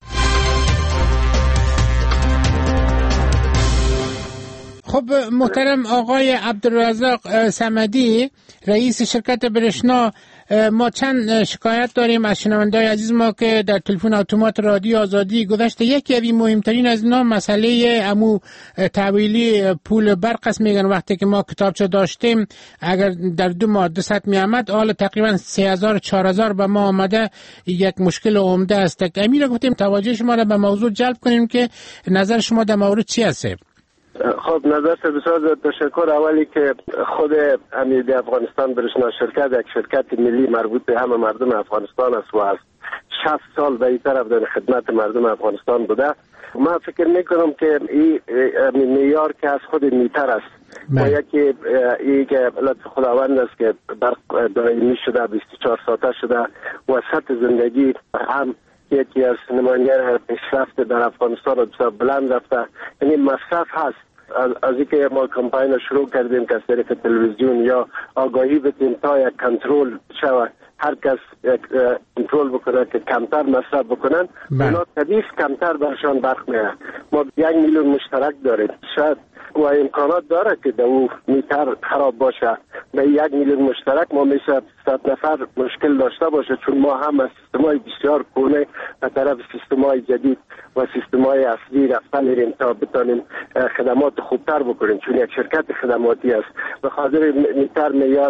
خب محترم آقای عبدالرزاق صمدی، رئیس شرکت برشنا، ما چند شکایت داریم از شنونده‌های عزیز ما که در تلفن اتومات رادیو آزادی گذاشته. یکی از مهمترین از اینا مسئله امو تحویلی پول برق است. میگن وقتی که ما کتابچه داشتیم اگر در دو ماه دوصد می آمد، حالا تقریبا سه هزار چهار هزار به ما آمده. یک مشکل عمده است. امیر گفتیم توجه شما را به موضوع جلب کنیم که نظر شما در مورد چی است؟
خب نظر بسیار تشکر. اولی که خود امید افغانستان برشنا شرکت یک شرکت ملی مربوط به همه مردم افغانستان است و از شصت سال به این طرف در خدمت مردم افغانستان بوده. من فکر میکنم که این معیار که از خود میتر است و یکی این که لطف خداوند است که برق دائمی شده، بیست و چهار ساعته شده و سطح زندگی هم یکی از نمایان پیشرفت در افغانستان رو بسیار بلند رفته. یعنی مصرف هست. از, از اینکه ما کمپاین رو شروع کردیم که از طریق تلویزیون یا آگاهی بدیم تا یک کنترل شود، هر کس یک کنترل بکنه که کمتر مصرف بکنن، اونا طبیعی کمتر برشان برق میاد. ما یک میلیون مشترک داریم. شاید و امکانات داره که در او میتر خراب باشه. به یک میلیون مشترک ما میشه صد نفر مشکل داشته باشه، چون ما هم از سیستمای بسیار کونه به طرف سیستمای جدید و سیستمای اصلی رفته میریم تا بتانیم خدمات خوبتر بکنیم، چون یک شرکت خدماتی است. به خاطر میتر معیار است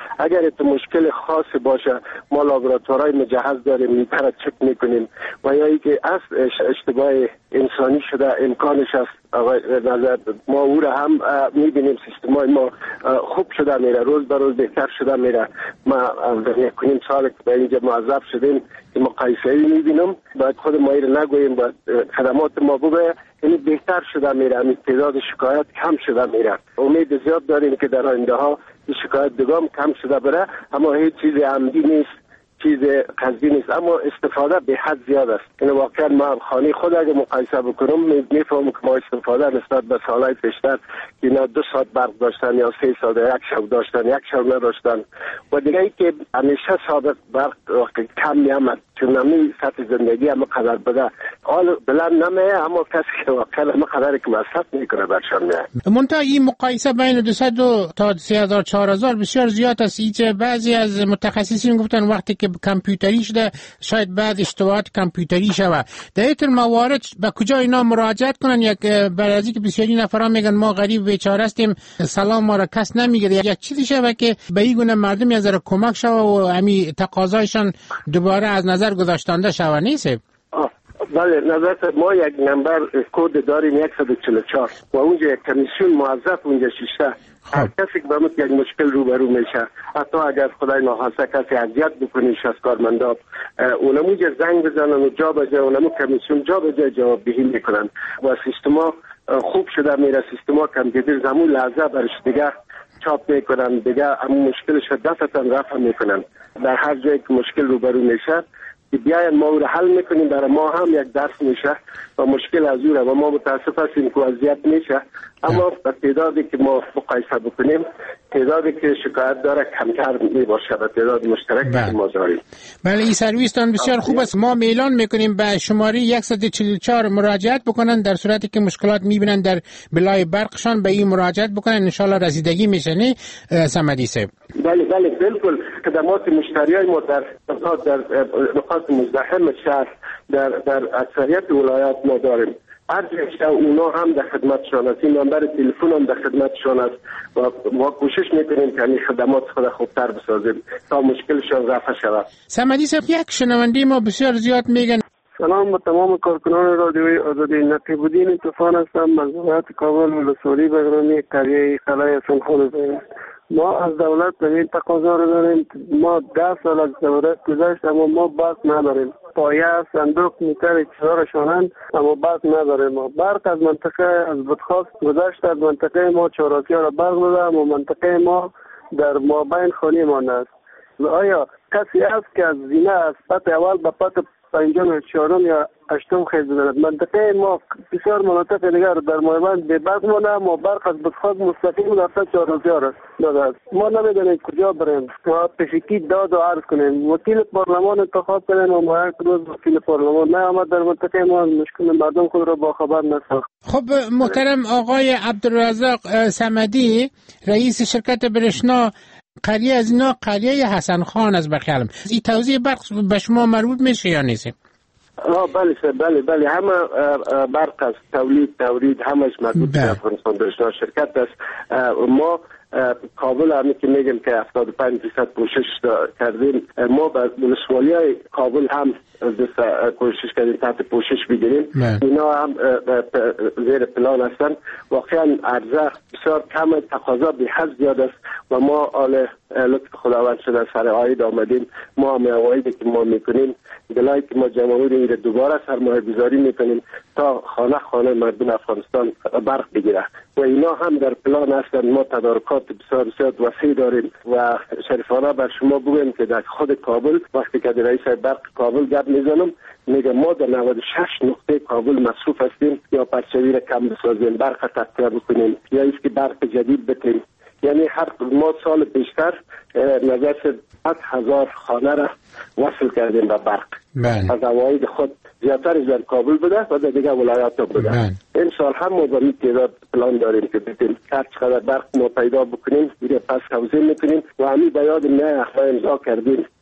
اگر تو مشکل خاص باشه ما لابراتوارای مجهز داریم، میتره چک میکنیم و یا ای که اصل اشتباه انسانی شده امکانش است آقای نظر ما او را هم میبینیم. سیستمای ما خوب شده میره، روز به روز بهتر شده میره. ما یک کنیم سال که به اینجا معذب شدیم که مقایسه میبینم، باید خود ما را نگوییم، باید خدمات ما بگویم، یعنی بهتر شده میره، همین تعداد شکایت کم شده میره. امید زیاد داریم که در آینده ها این شکایت دیگه کم شده بره، اما هیچ چیز عمدی نیست، چیز قصدی نیست، اما استفاده به حد زیاد است. این واقعا ما خانه خود اگه مقایسه بکنم میفهمم که ما استفاده نسبت به سالهای پیشتر که اینا دو ساعت برق داشتن یا سه ساعت یک شب داشتن، یک شب نداشتن. و دیگه ای که همیشه سابق برق کم میامد، چون نمی سطح زندگی هم قدر بده حال بلند نمیه، اما کسی که واقعا هم قدری که مصرف میکنه برشان میه.
منتها این مقایسه بین دویست تا سه هزار و چهار هزار بسیار زیاد است. ایچه بعضی از متخصصین گفتن وقتی که کامپیوتری شده شاید بعد اشتباهات کامپیوتری شود. در این موارد به کجا اینا مراجعت کنن؟ یک بعد از اینکه بسیاری نفران میگن ما غریب بیچاره هستیم، سلام ما را کس نمیگیره، یک چیزی شود که به این گونه مردم از را کمک شود و همین تقاضایشان دوباره از نظر گذاشتنده شود، نیست؟
بله، نظر ما یک نمبر کد داریم صد و چهل و چهار و اونجا یک کمیسیون موظف اونجا شیشته. هر کسی که بمت یک مشکل روبرو میشه، حتی اگر خدای ناخواسته کسی اذیت بکنیش از کارمندا، اونمو جا زنگ بزنن و جا به جا اونمو کمیسیون جا به جا جواب دهی میکنن و سیستما خوب شده میره. سیستما کامپیوتر زمون لحظه برش دیگه چاپ میکنن، دیگه همون مشکلش دفتن رفع میکنن. در هر جایی که مشکل روبرو میشه بیاین ما رو حل میکنیم، برای ما هم یک درس میشه و مشکل از او و ما متاسف هستیم که اذیت میشه، اما به تعدادی که ما مقایسه بکنیم تعدادی که شکایت داره کمتر میباشه به تعداد مشترک که ما داریم.
بله، این سرویستان بسیار خوب است. ما اعلان میکنیم به شماره صد و چهل و چهار مراجعت بکنن، در صورتی که مشکلات میبینن در بلای برقشان به این مراجعت بکنن، انشالله رسیدگی میشه. نه صمدی صاحب؟
بله بله بالکل. خدمات مشتریای ما در در نقاط مزدحم شهر در در اکثریت ولایات ما داریم. هر جا اونا هم در خدمتشان است، این نمبر تلفن هم در خدمتشان است و ما کوشش میکنیم که این خدمات خود خوبتر بسازیم تا مشکلشان رفع شود.
صمدی صاحب، یک شنونده ما بسیار زیاد میگن
سلام به تمام کارکنان رادیوی آزادی. نقیب‌الدین طوفان هستم، از ولایت کابل ولسوالی بغرامی قریه قلعه حسن‌خان زاید. ما از دولت این تقاضا رو داریم. ما ده سال از دولت گذشت اما ما بس نداریم. پایه صندوق میتر چهار شانند اما بس نداریم. ما برق از منطقه از بدخواست گذشت، از منطقه ما چهارراه را برق داده اما منطقه ما در مابین خانه ما است. آیا کسی هست که از زینه از پت اول به پت پنجم و چهارم یا هشتم خیز دارد؟ منطقه ما بسیار مناطق دیگر در مایبند به برق مانه، ما برق از بدخواست مستقیم رفته چهارراه داده. ما نمیدونیم کجا بریم و پیشکی داد و عرض کنیم. وکیل پارلمان انتخاب کنیم و ما یک روز وکیل پارلمان نه آمد در منطقه ما، مشکل مردم خود را با خبر نساخت.
خب محترم آقای عبدالرزاق صمدی، رئیس شرکت برشنا قریه از اینا قریه حسن خان از بخیالم، این توزیع برق به شما مربوط میشه یا نیست؟
آه بله بله بله همه برق است، تولید تورید همش مربوط به افغانستان برشنا شرکت است. ما کابل همی که میگم که هفتاد و پنج درصد کوشش کردیم، ما به ولسوالی های کابل هم کوشش کردیم تحت پوشش بگیریم. اینا هم زیر پلان هستن. واقعا عرضه بسیار کم، تقاضا به حد زیاد است و ما آل لطف خداوند شده سر عاید آمدیم. ما هم عوایدی که ما میکنیم بلایی که ما جمهوری این دوباره سرمایه گذاری میکنیم تا خانه خانه مردم افغانستان برق بگیره و اینا هم در پلان هستن. ما تدارکات بسیار بسیار وسیع داریم و شریفانه بر شما بگویم که در خود کابل وقتی که در رئیس برق کابل گپ میزنم میگه ما در نود و شش نقطه کابل مصروف هستیم یا پرچوی را کم بسازیم، برق تقطیع بکنیم یا ایست که برق جدید بکنیم. یعنی هر ما سال پیشتر نظر شد هزار خانه را وصل کردیم به برق.
بله.
از عواید خود زیادتر در کابل بوده و در دیگه ولایات هم بوده.
بله.
این سال هم ما با این تعداد پلان داریم که بتیم هر چقدر برق ما پیدا بکنیم میره پس توزیع میکنیم و همین بیاد نه اخواه امضا کردیم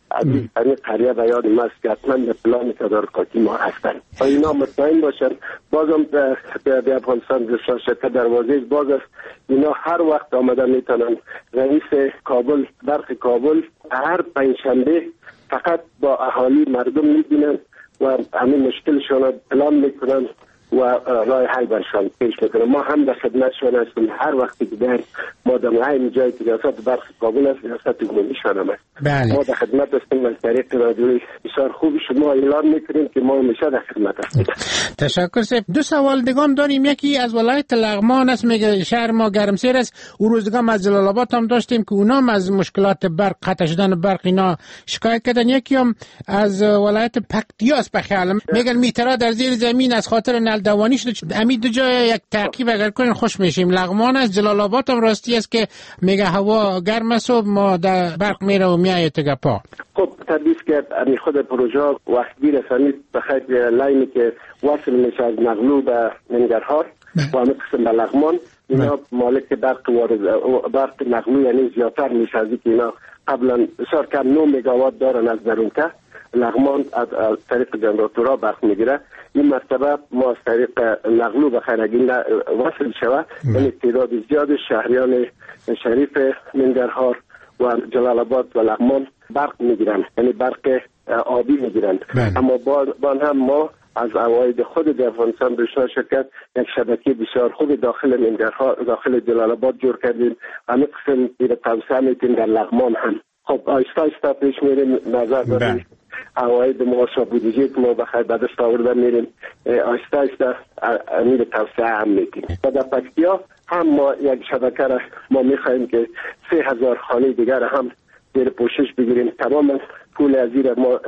از این قریه به یاد ما است که حتما به پلان تدارکاتی ما هستند و اینا مطمئن باشن. بازم به افغانستان بسیار شرکت دروازه باز است، اینا هر وقت آمده میتونن رئیس کابل برق کابل هر پنجشنبه فقط با اهالی مردم میبینن و همین مشکلشان را پلان میکنن و راه حل برشان پیش میکنن. ما هم در خدمتشان هستیم هر وقتی که در ما در همین جایی که ریاست برق کابل است ریاست عمومیشان هم است.
بله.
ما در خدمت هستیم از طریق رادیوی بسیار خوبی شما اعلان میکنیم که ما همیشه در خدمت هستیم.
تشکر سید. دو سوال دیگه داریم. یکی از ولایت لغمان است، میگه شهر ما گرمسیر است. او روزگار از جلال آباد هم داشتیم که اونام از مشکلات برق، قطع شدن برق اینا شکایت کردن. یکی هم از ولایت پکتیا است به خیالم، میگن میترا در زیر زمین از خاطر نل دوانی شده. همین دو جای یک تعقیب اگر کنین خوش میشیم. لغمان است، جلال آباد هم راستی است که میگه هوا گرم است و ما در برق میره و میایه تو گپا.
خب تدریس که امی خود پروژه وقتی رسانید بخاطر لاینی که وصل میشه از نقلو به ننگرهار و همه قسم به لغمان، اینا مالک برق وارد برق نقلو یعنی زیادتر میشه از که اینا قبلا بسیار کم نه مگاوات دارن از درونته. لغمان از طریق جنراتورها برق میگیره. این مرتبه ما از طریق نقلو بخیر اگه وصل شود یعنی تعداد زیاد شهریان شریف ننگرهار و جلال آباد و لغمان برق میگیرن، یعنی برق آبی میگیرن. اما با هم ما از عواید خود در افغانستان بشنا شرکت یک شبکه بسیار خوب داخل ننگرهار داخل جلال آباد جور کردیم. همه قسم دیره توسعه میتیم در لغمان هم. خب آیستا آیستا پیش میریم نظر داریم عواید ما بودجه که ما بخیر بدست آورده میریم آیستا آیستا امیر توسعه هم میتیم. و در پکتیا هم ما یک شبکه را ما میخواییم که سه هزار خانه دیگر هم زیر پوشش بگیریم. تمام پول از زیر ما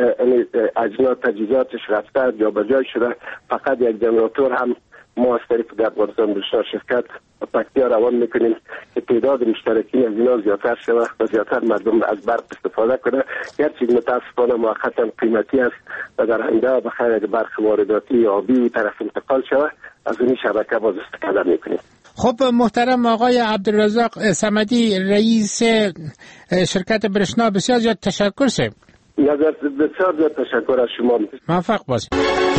اجناس تجهیزاتش رفته جا به جای شده. فقط یک جنراتور هم ما از طریق در افغانستان بسیار شرکت پکتیا روان میکنیم که تعداد مشترکین از اینا زیادتر شده و زیادتر مردم از برق استفاده کنه. گرچه متاسفانه موقتا قیمتی است و در آینده بخیر اگه برق وارداتی آبی و طرف انتقال شود از این شبکه باز استفاده میکنیم.
خب محترم آقای عبدالرزاق صمدی رئیس شرکت برشنا بسیار زیاد تشکر سه.
بسیار زیاد تشکر از شما.
موفق باشید.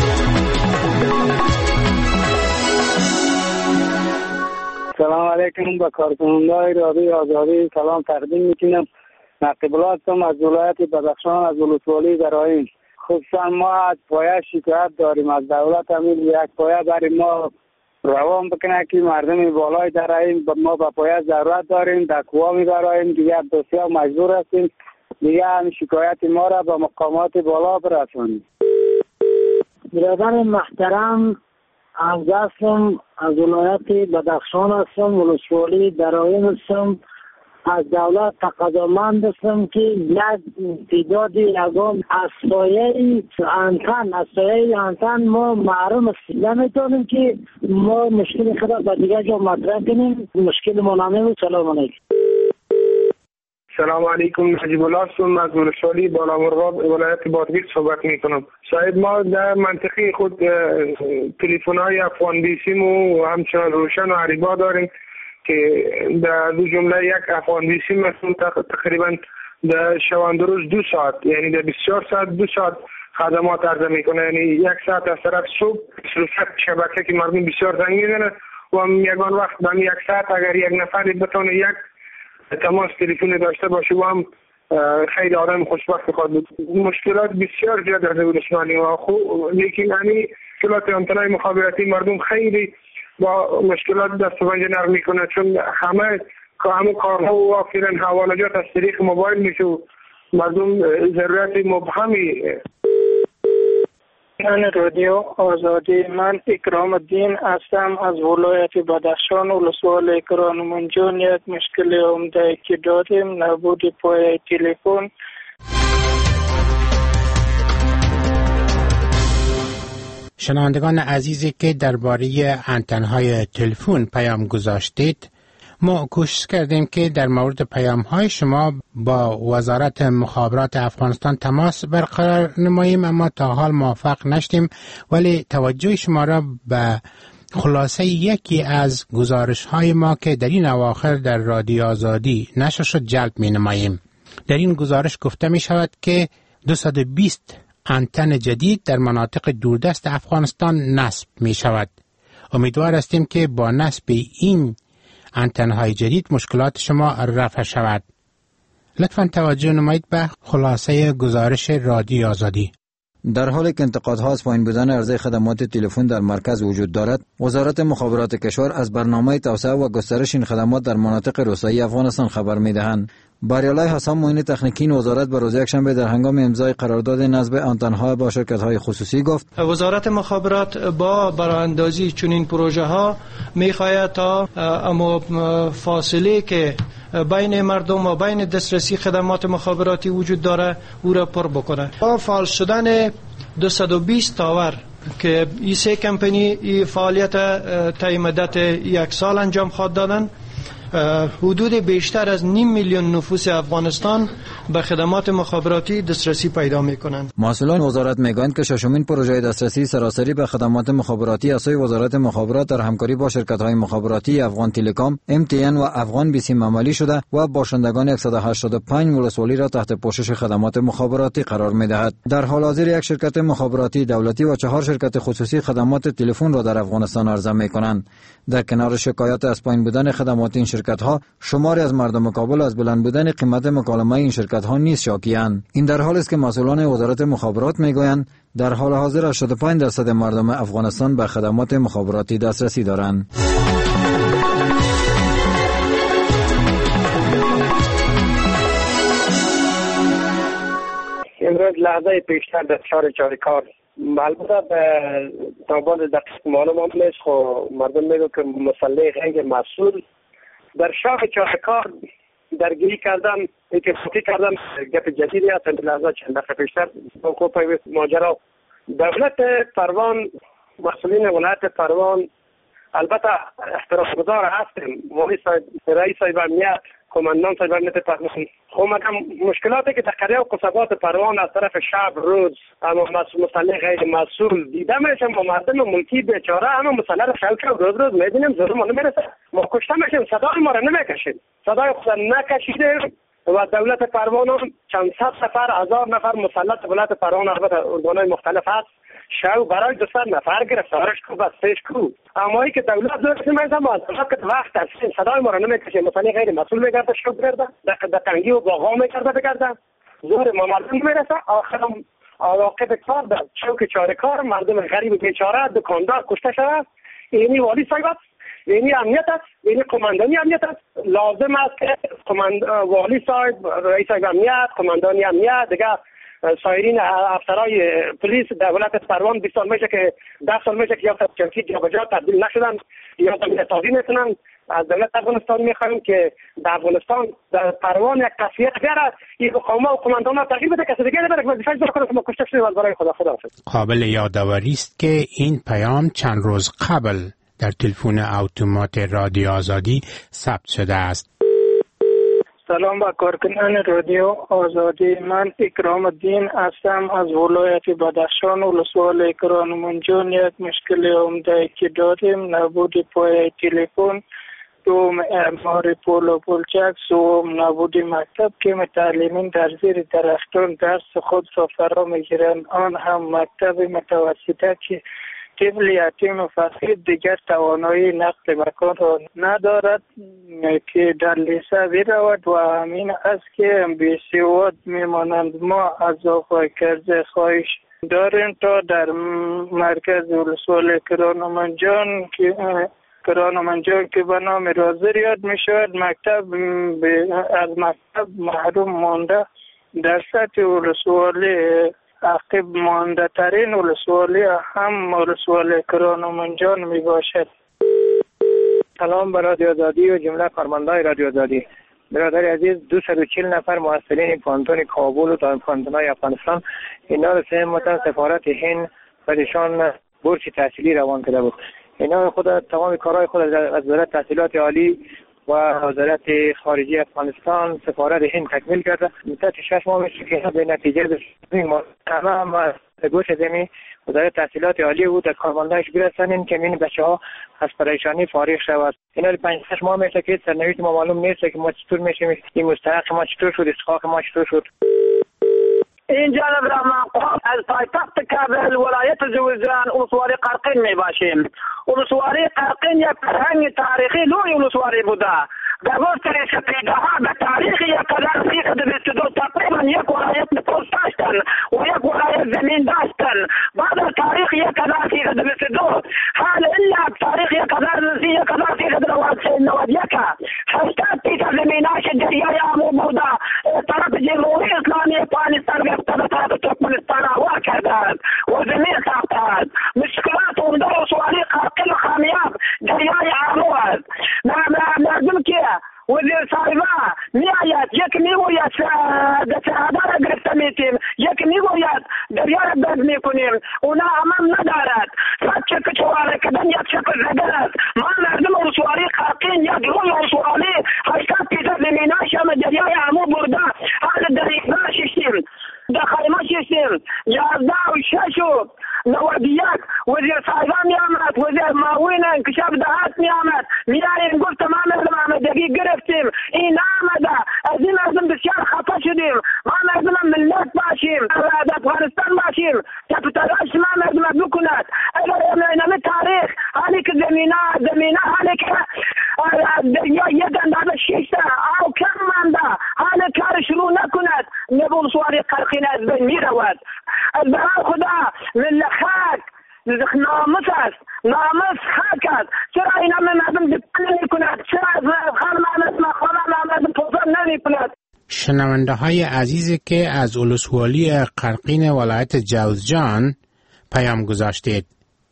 سلام علیکم. با کارکنندگان رادیوی آزادی سلام تقدیم میکنم. نقیب‌الله هستم از ولایت بدخشان از ولسوالی گراین. خصوصا ما از پایه شکایت داریم از دولت. همین یک پایه برای ما روان بکنه که مردم بالای داریم ما با پایه ضرورت داریم. در کوها میبراییم دیگه بسیار مجبور هستیم دیگه هم شکایت ما را با مقامات بالا برسانیم.
برادر محترم از هستم از ولایت بدخشان هستم ولسوالی درائین هستم. از دولت تقاضامند هستم که یک تعداد یگان از سایه انتن از سایه انتن ما محروم هستیم. نمیتونیم که ما مشکل خود با دیگه جا مطرح کنیم. مشکل ما نمیم. سلام علیکم.
سلام علیکم. نجیب الله هستم از ولسوالی بالا مرغاب ولایت بادغیس صحبت میکنم. صاحب ما در منطقه خود تلفن های افغان بیسیم و همچنان روشن و عریبا داریم که در دو جمله یک افغان بیسیم هستم تقریبا در شبانه روز دو ساعت یعنی در بیست و چهار ساعت دو ساعت خدمات عرضه میکنه. یعنی یک ساعت از طرف صبح شبکه که مردم بسیار زنگ میزنه و هم یگان وقت در یک ساعت اگر یک نفری بتونه یک تماس تلفنی داشته باشه و هم خیلی آدم خوشبخت خواهد بود. مشکلات بسیار زیاد در ولسوالی و خوب لیکن یعنی مشکلات انتنای مخابراتی مردم خیلی با مشکلات دست و پنجه نرم میکنه چون همه همه کارها و واقعا حوالجات از طریق موبایل میشه و مردم ضرورت مبهمی.
من رادیو آزادی من اکرام الدین هستم از ولایت بدخشان ولسوالی کرانمنجان. یک مشکل عمده که داریم نبود پای تلفن.
شنوندگان عزیزی که درباره انتن‌های تلفن پیام گذاشتید ما کوشش کردیم که در مورد پیام‌های شما با وزارت مخابرات افغانستان تماس برقرار نماییم اما تا حال موفق نشدیم ولی توجه شما را به خلاصه یکی از گزارش‌های ما که در این اواخر در رادیو آزادی نشر شد جلب می‌نماییم. در این گزارش گفته می شود که دویست و بیست آنتن جدید در مناطق دوردست افغانستان نصب می شود. امیدوار هستیم که با نصب این آنتن‌های جدید مشکلات شما رفع شود. لطفاً توجه نمایید به خلاصه گزارش رادیو آزادی.
در حالی که انتقادها از پایین بودن عرضه خدمات تلفن در مرکز وجود دارد، وزارت مخابرات کشور از برنامه توسعه و گسترش این خدمات در مناطق روستایی افغانستان خبر می‌دهند. بریالای حسن معین تکنیکی وزارت به روز یکشنبه در هنگام امضای قرارداد نصب آنتن‌ها با شرکت‌های خصوصی گفت:
وزارت مخابرات با براندازی چنین پروژه ها می‌خواهد تا اما فاصله که بین مردم و بین دسترسی خدمات مخابراتی وجود داره او را پر بکنه. با فعال شدن دویست و بیست تاور که این سه کمپانی این فعالیت طی مدت یک سال انجام خواهد دادن، حدود بیشتر از نیم میلیون نفوس افغانستان به خدمات مخابراتی دسترسی پیدا میکنند.
مسئولان وزارت میگویند که ششمین پروژه دسترسی سراسری به خدمات مخابراتی از سوی وزارت مخابرات در همکاری با شرکت‌های مخابراتی افغان تلکام، ام تی ان و افغان بیسیم عملی شده و باشندگان صد و هشتاد و پنج ولسوالی را تحت پوشش خدمات مخابراتی قرار میدهد. در حال حاضر یک شرکت مخابراتی دولتی و چهار شرکت خصوصی خدمات تلفن را در افغانستان عرضه میکنند. در کنار شکایات از پایین بودن خدمات این شرکت‌ها، شماری از مردم کابل از بلند بودن قیمت مکالمه این شرکت‌ها نیز شاکی‌اند. این در حالی است که مسئولان وزارت مخابرات میگویند در حال حاضر هشتاد و پنج درصد مردم افغانستان به خدمات مخابراتی دسترسی دارند.
امروز لحظه پیشتر در شهر چاریکار البته به تابان دقیق معلوم نیست، خو مردم میگه که مسلح غیر مسئول در شهر چاریکار درگیری کردن، اتفاقی کردن. گپ جدیدی است. لحظه چند دقیقه پیشتر با پیوست ماجرا دولت پروان، مسئولین ولایت پروان البته احترام گذار هستیم، والی صاحب، رئیس صاحب امنیت، کماندان صاحب امنیت پروان. خب مدام مشکلاتی که در قریه و قصبات پروان از طرف شب روز اما مسئله غیر مسئول دیده میشه، ما مردم ملکی بیچاره اما مسئله رو شب شب روز روز میبینیم، ظلم ما نمیرسه، ما کشته میشیم، صدای ما رو نمیکشیم، صدای خود نکشیده و دولت پروان هم چند صد نفر، هزار نفر مسلط دولت پروان البته ارگانهای مختلف هست، شو برای دو صد نفر گرفتارش کو بستش کو. اما ای که دولت داشت میزم از که وقت از صدای ما رو نمیکشه، مثلا غیر مسئول میگرده، شو بگرده در تنگی و باغا میکرده بگرده، زور ما مردم نمیرسه. آخرم عواقب کار در چوک چارکار مردم غریب بیچاره دکاندار کشته شده. اینی والی صاحب، اینی امنیت است، اینی کماندانی امنیت است. لازم است که کماند والی صاحب، رئیس امنیت، کماندانی امنیت دیگه سایرین افسرهای پلیس دولت پروان بیست سال میشه که ده سال میشه که یا چمکی جابجا تبدیل نشدن یا زمین سازی میکنن. از دولت افغانستان میخوایم که در افغانستان در پروان یک تصفیه بیاره، این قومه و کماندانا تغییر بده، کسی دیگه نبره که وظیفه‌اش بکنه که ما کشته شدیم از برای خدا. خدا حافظ.
قابل یادآوری است که این پیام چند روز قبل در تلفن اتومات رادیو آزادی ثبت شده است.
سلام با کارکنان رادیو آزادی، من اکرام الدین هستم از ولایت بدخشان ولسوالی کران منجان. یک مشکل عمده که داریم نبود پای تلفن، دوم اعمار پول و پولچک، سوم نبود مکتب که تعلیمین در زیر درختان درس خود را فرا میگیرند، آن هم مکتب متوسطه که طفل یتیم و فقیر دیگر توانایی نقد مکان را ندارد که در لیسه برود و همین است که بی‌سواد میمانند. ما از آقای کرزی خواهش داریم تا در مرکز ولسوالی کران منجان که کران منجان که به نام رازر یاد می شود مکتب از مکتب محروم مانده، در سطح ولسوالی عقب مانده ترین ولسوالی هم ولسوالی کران منجان می باشد.
سلام به رادیو آزادی و جمله کارمندان رادیو آزادی. برادر عزیز، دویست و چهل نفر محصلین پانتون کابل و پانتون‌های افغانستان اینا رو سه متن سفارت هند برشان بورس تحصیلی روان کرده بود. اینا خود تمام کارهای خود از وزارت تحصیلات عالی و وزارت خارجه افغانستان سفارت هند تکمیل کرده. مدت شش ماه میشه که به نتیجه رسیدیم. ما تمام گوش زمین
وزارت تحصیلات عالی او در کارمندانش برسانیم که این بچه ها از پریشانی فارغ شود. اینا پنج شش ماه میشه که سرنوشت ما معلوم نیست که ما چطور میشیم، این مستحق ما چطور شد، استحقاق ما چطور شد.
این جانب رحمان قام از پایتخت کابل ولایت جوزجان ولسوالی قرقین می باشیم. ولسوالی قرقین یک فرهنگ تاریخی لوی ولسوالی بوده. در وقت سپیده ها به تاریخ یک قدر سیصد و بیست و دو تقریبا یک ولایت نفوذ داشتن و یک ولایت زمین داشتن. بعد از تاریخ یک قدر سیصد و بیست و دو حال الا تاریخ یک قدر یک قدر سیصد و نود و یک هشتاد فیصد زمیناش دریای آمو بوده. طرف جمهوری اسلامی افغانستان گرفته به طرف ترکمنستان هوا کردند و زمین ساختند. مشکلات عمده ولسوالی قرقین و خامیاب دریای آمو است. مردم که وزیر صاحبه می آید یک میگوید شهاده را گرفته میتیم، یک میگوید دریا را بند میکنیم، اونا امام ندارد. صد شکل چواره کدن یک شکل زدن است. ما مردم ولسوالی قرقین یک روی ولسوالی هشتاد فیصد زمیناش هم دریای آمو برده. حال در ایزنا ششتیم، در خیمه ششتیم، یازده و شش و نود یک وزیر صاحبه می آمد، وزیر معاون انکشاف دهات می آمد، می آییم گفت تمام مردم آمدگی گرفتیم، این آمده. از این مردم بسیار خفه شدیم. ما مردم ملت باشیم، در افغانستان باشیم، تپ تلاش ما مردم بکند. اگر اینمی تاریخ حالی که زمینه زمینه حالی که دریا یک اندازه شیشته او کم مانده، حالی کار شروع نکند، نبول سواری قرقین از بین می رود. از برای خدا مل خاک ناموس است، ناموس خاک است. چرا این همه مردم دفاع نمی کند؟ چرا از خان محمد مخوانا محمد پوزر نمی کند؟
شنونده های عزیزی که از ولسوالی قرقین ولایت جوزجان پیام گذاشتید،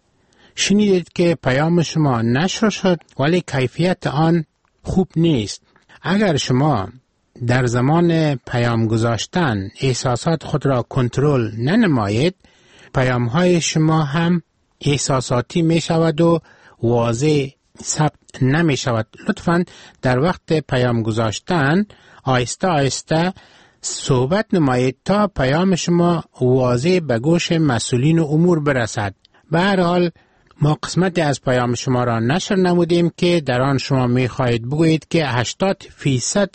شنیدید که پیام شما نشر شد ولی کیفیت آن خوب نیست. اگر شما در زمان پیام گذاشتن احساسات خود را کنترل ننمایید، پیام های شما هم احساساتی می شود و واضح ثبت نمی شود. لطفاً در وقت پیام گذاشتن آهسته آهسته صحبت نمایید تا پیام شما واضح به گوش مسئولین امور برسد. به هر حال ما قسمتی از پیام شما را نشر نمودیم که در آن شما می خواهید بگویید که هشتاد فیصد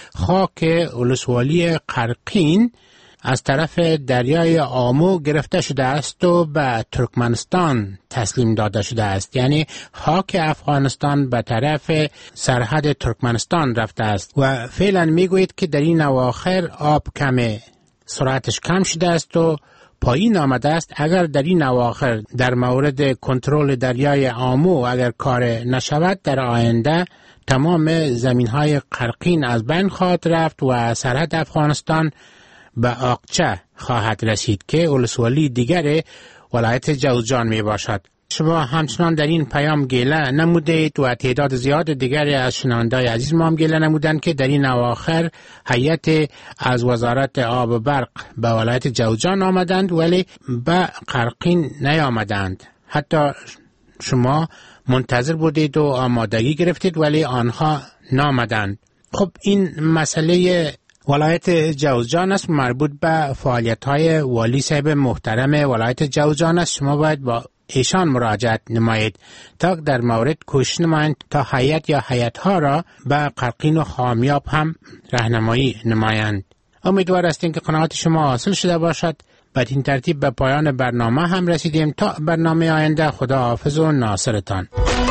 خاک ولسوالی قرقین از طرف دریای آمو گرفته شده است و به ترکمنستان تسلیم داده شده است. یعنی خاک افغانستان به طرف سرحد ترکمنستان رفته است و فعلا میگویید که در این اواخر آب کمه، سرعتش کم شده است و پایین آمده است. اگر در این اواخر در مورد کنترل دریای آمو اگر کار نشود، در آینده تمام زمین های قرقین از بین خواهد رفت و سرحد افغانستان به آقچه خواهد رسید که ولسوالی دیگر ولایت جوزجان می باشد. شما همچنان در این پیام گله نمودید و تعداد زیاد دیگری از شنونده‌های عزیز ما هم گله نمودند که در این اواخر هیئت از وزارت آب و برق به ولایت جوزجان آمدند ولی به قرقین نیامدند. حتی شما منتظر بودید و آمادگی گرفتید ولی آنها نامدند. خب این مسئله ولایت جوزجان است، مربوط به فعالیت‌های والی صاحب محترم ولایت جوزجان است. شما باید با ایشان مراجعت نمایید تا در مورد کوشش نمایند تا هیئت یا هیئت‌ها را به قرقین و خامیاب هم راهنمایی نمایند. امیدوار هستیم که قناعت شما حاصل شده باشد. بدین ترتیب به پایان برنامه هم رسیدیم. تا برنامه آینده، خدا حافظ و ناصرتان.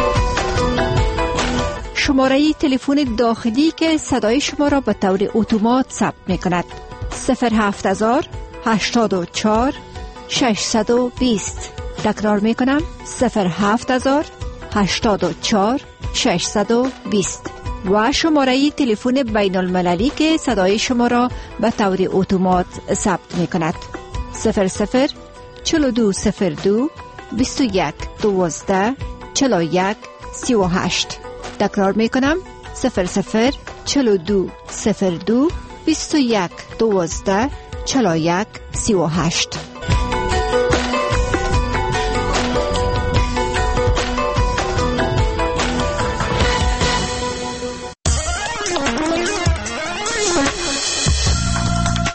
شماره تلفن داخلی که صدای شما را به طور اتومات ثبت می کند صفر هفت هزار هشتاد و چهار ششصد و بیست. تکرار می کنم صفر هفت هزار هشتاد و چهار ششصد و بیست و شماره تلفن بین المللی که صدای شما را به طور اتومات ثبت می کند صفر صفر چهل و دو صفر دو بیست و یک دوازده چهل و یک سی و هشت. تکرار می کنم صفر صفر چهل و دو صفر دو بیست و یک دوازده چهل و یک سی و هشت.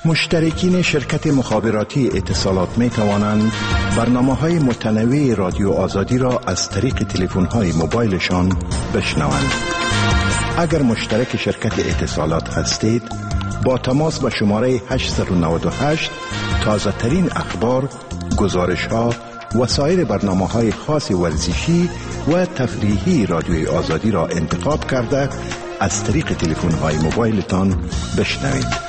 مشترکین شرکت مخابراتی اتصالات می توانند برنامه‌های متنوع رادیو آزادی را از طریق تلفن‌های موبایلشان بشنوند. اگر مشترک شرکت اتصالات هستید، با تماس به شماره هشت نه هشت تازه ترین اخبار، گزارش ها و سایر برنامه های خاص ورزشی و تفریحی رادیوی آزادی را انتخاب کرده از طریق تلفن های موبایلتان بشنوید.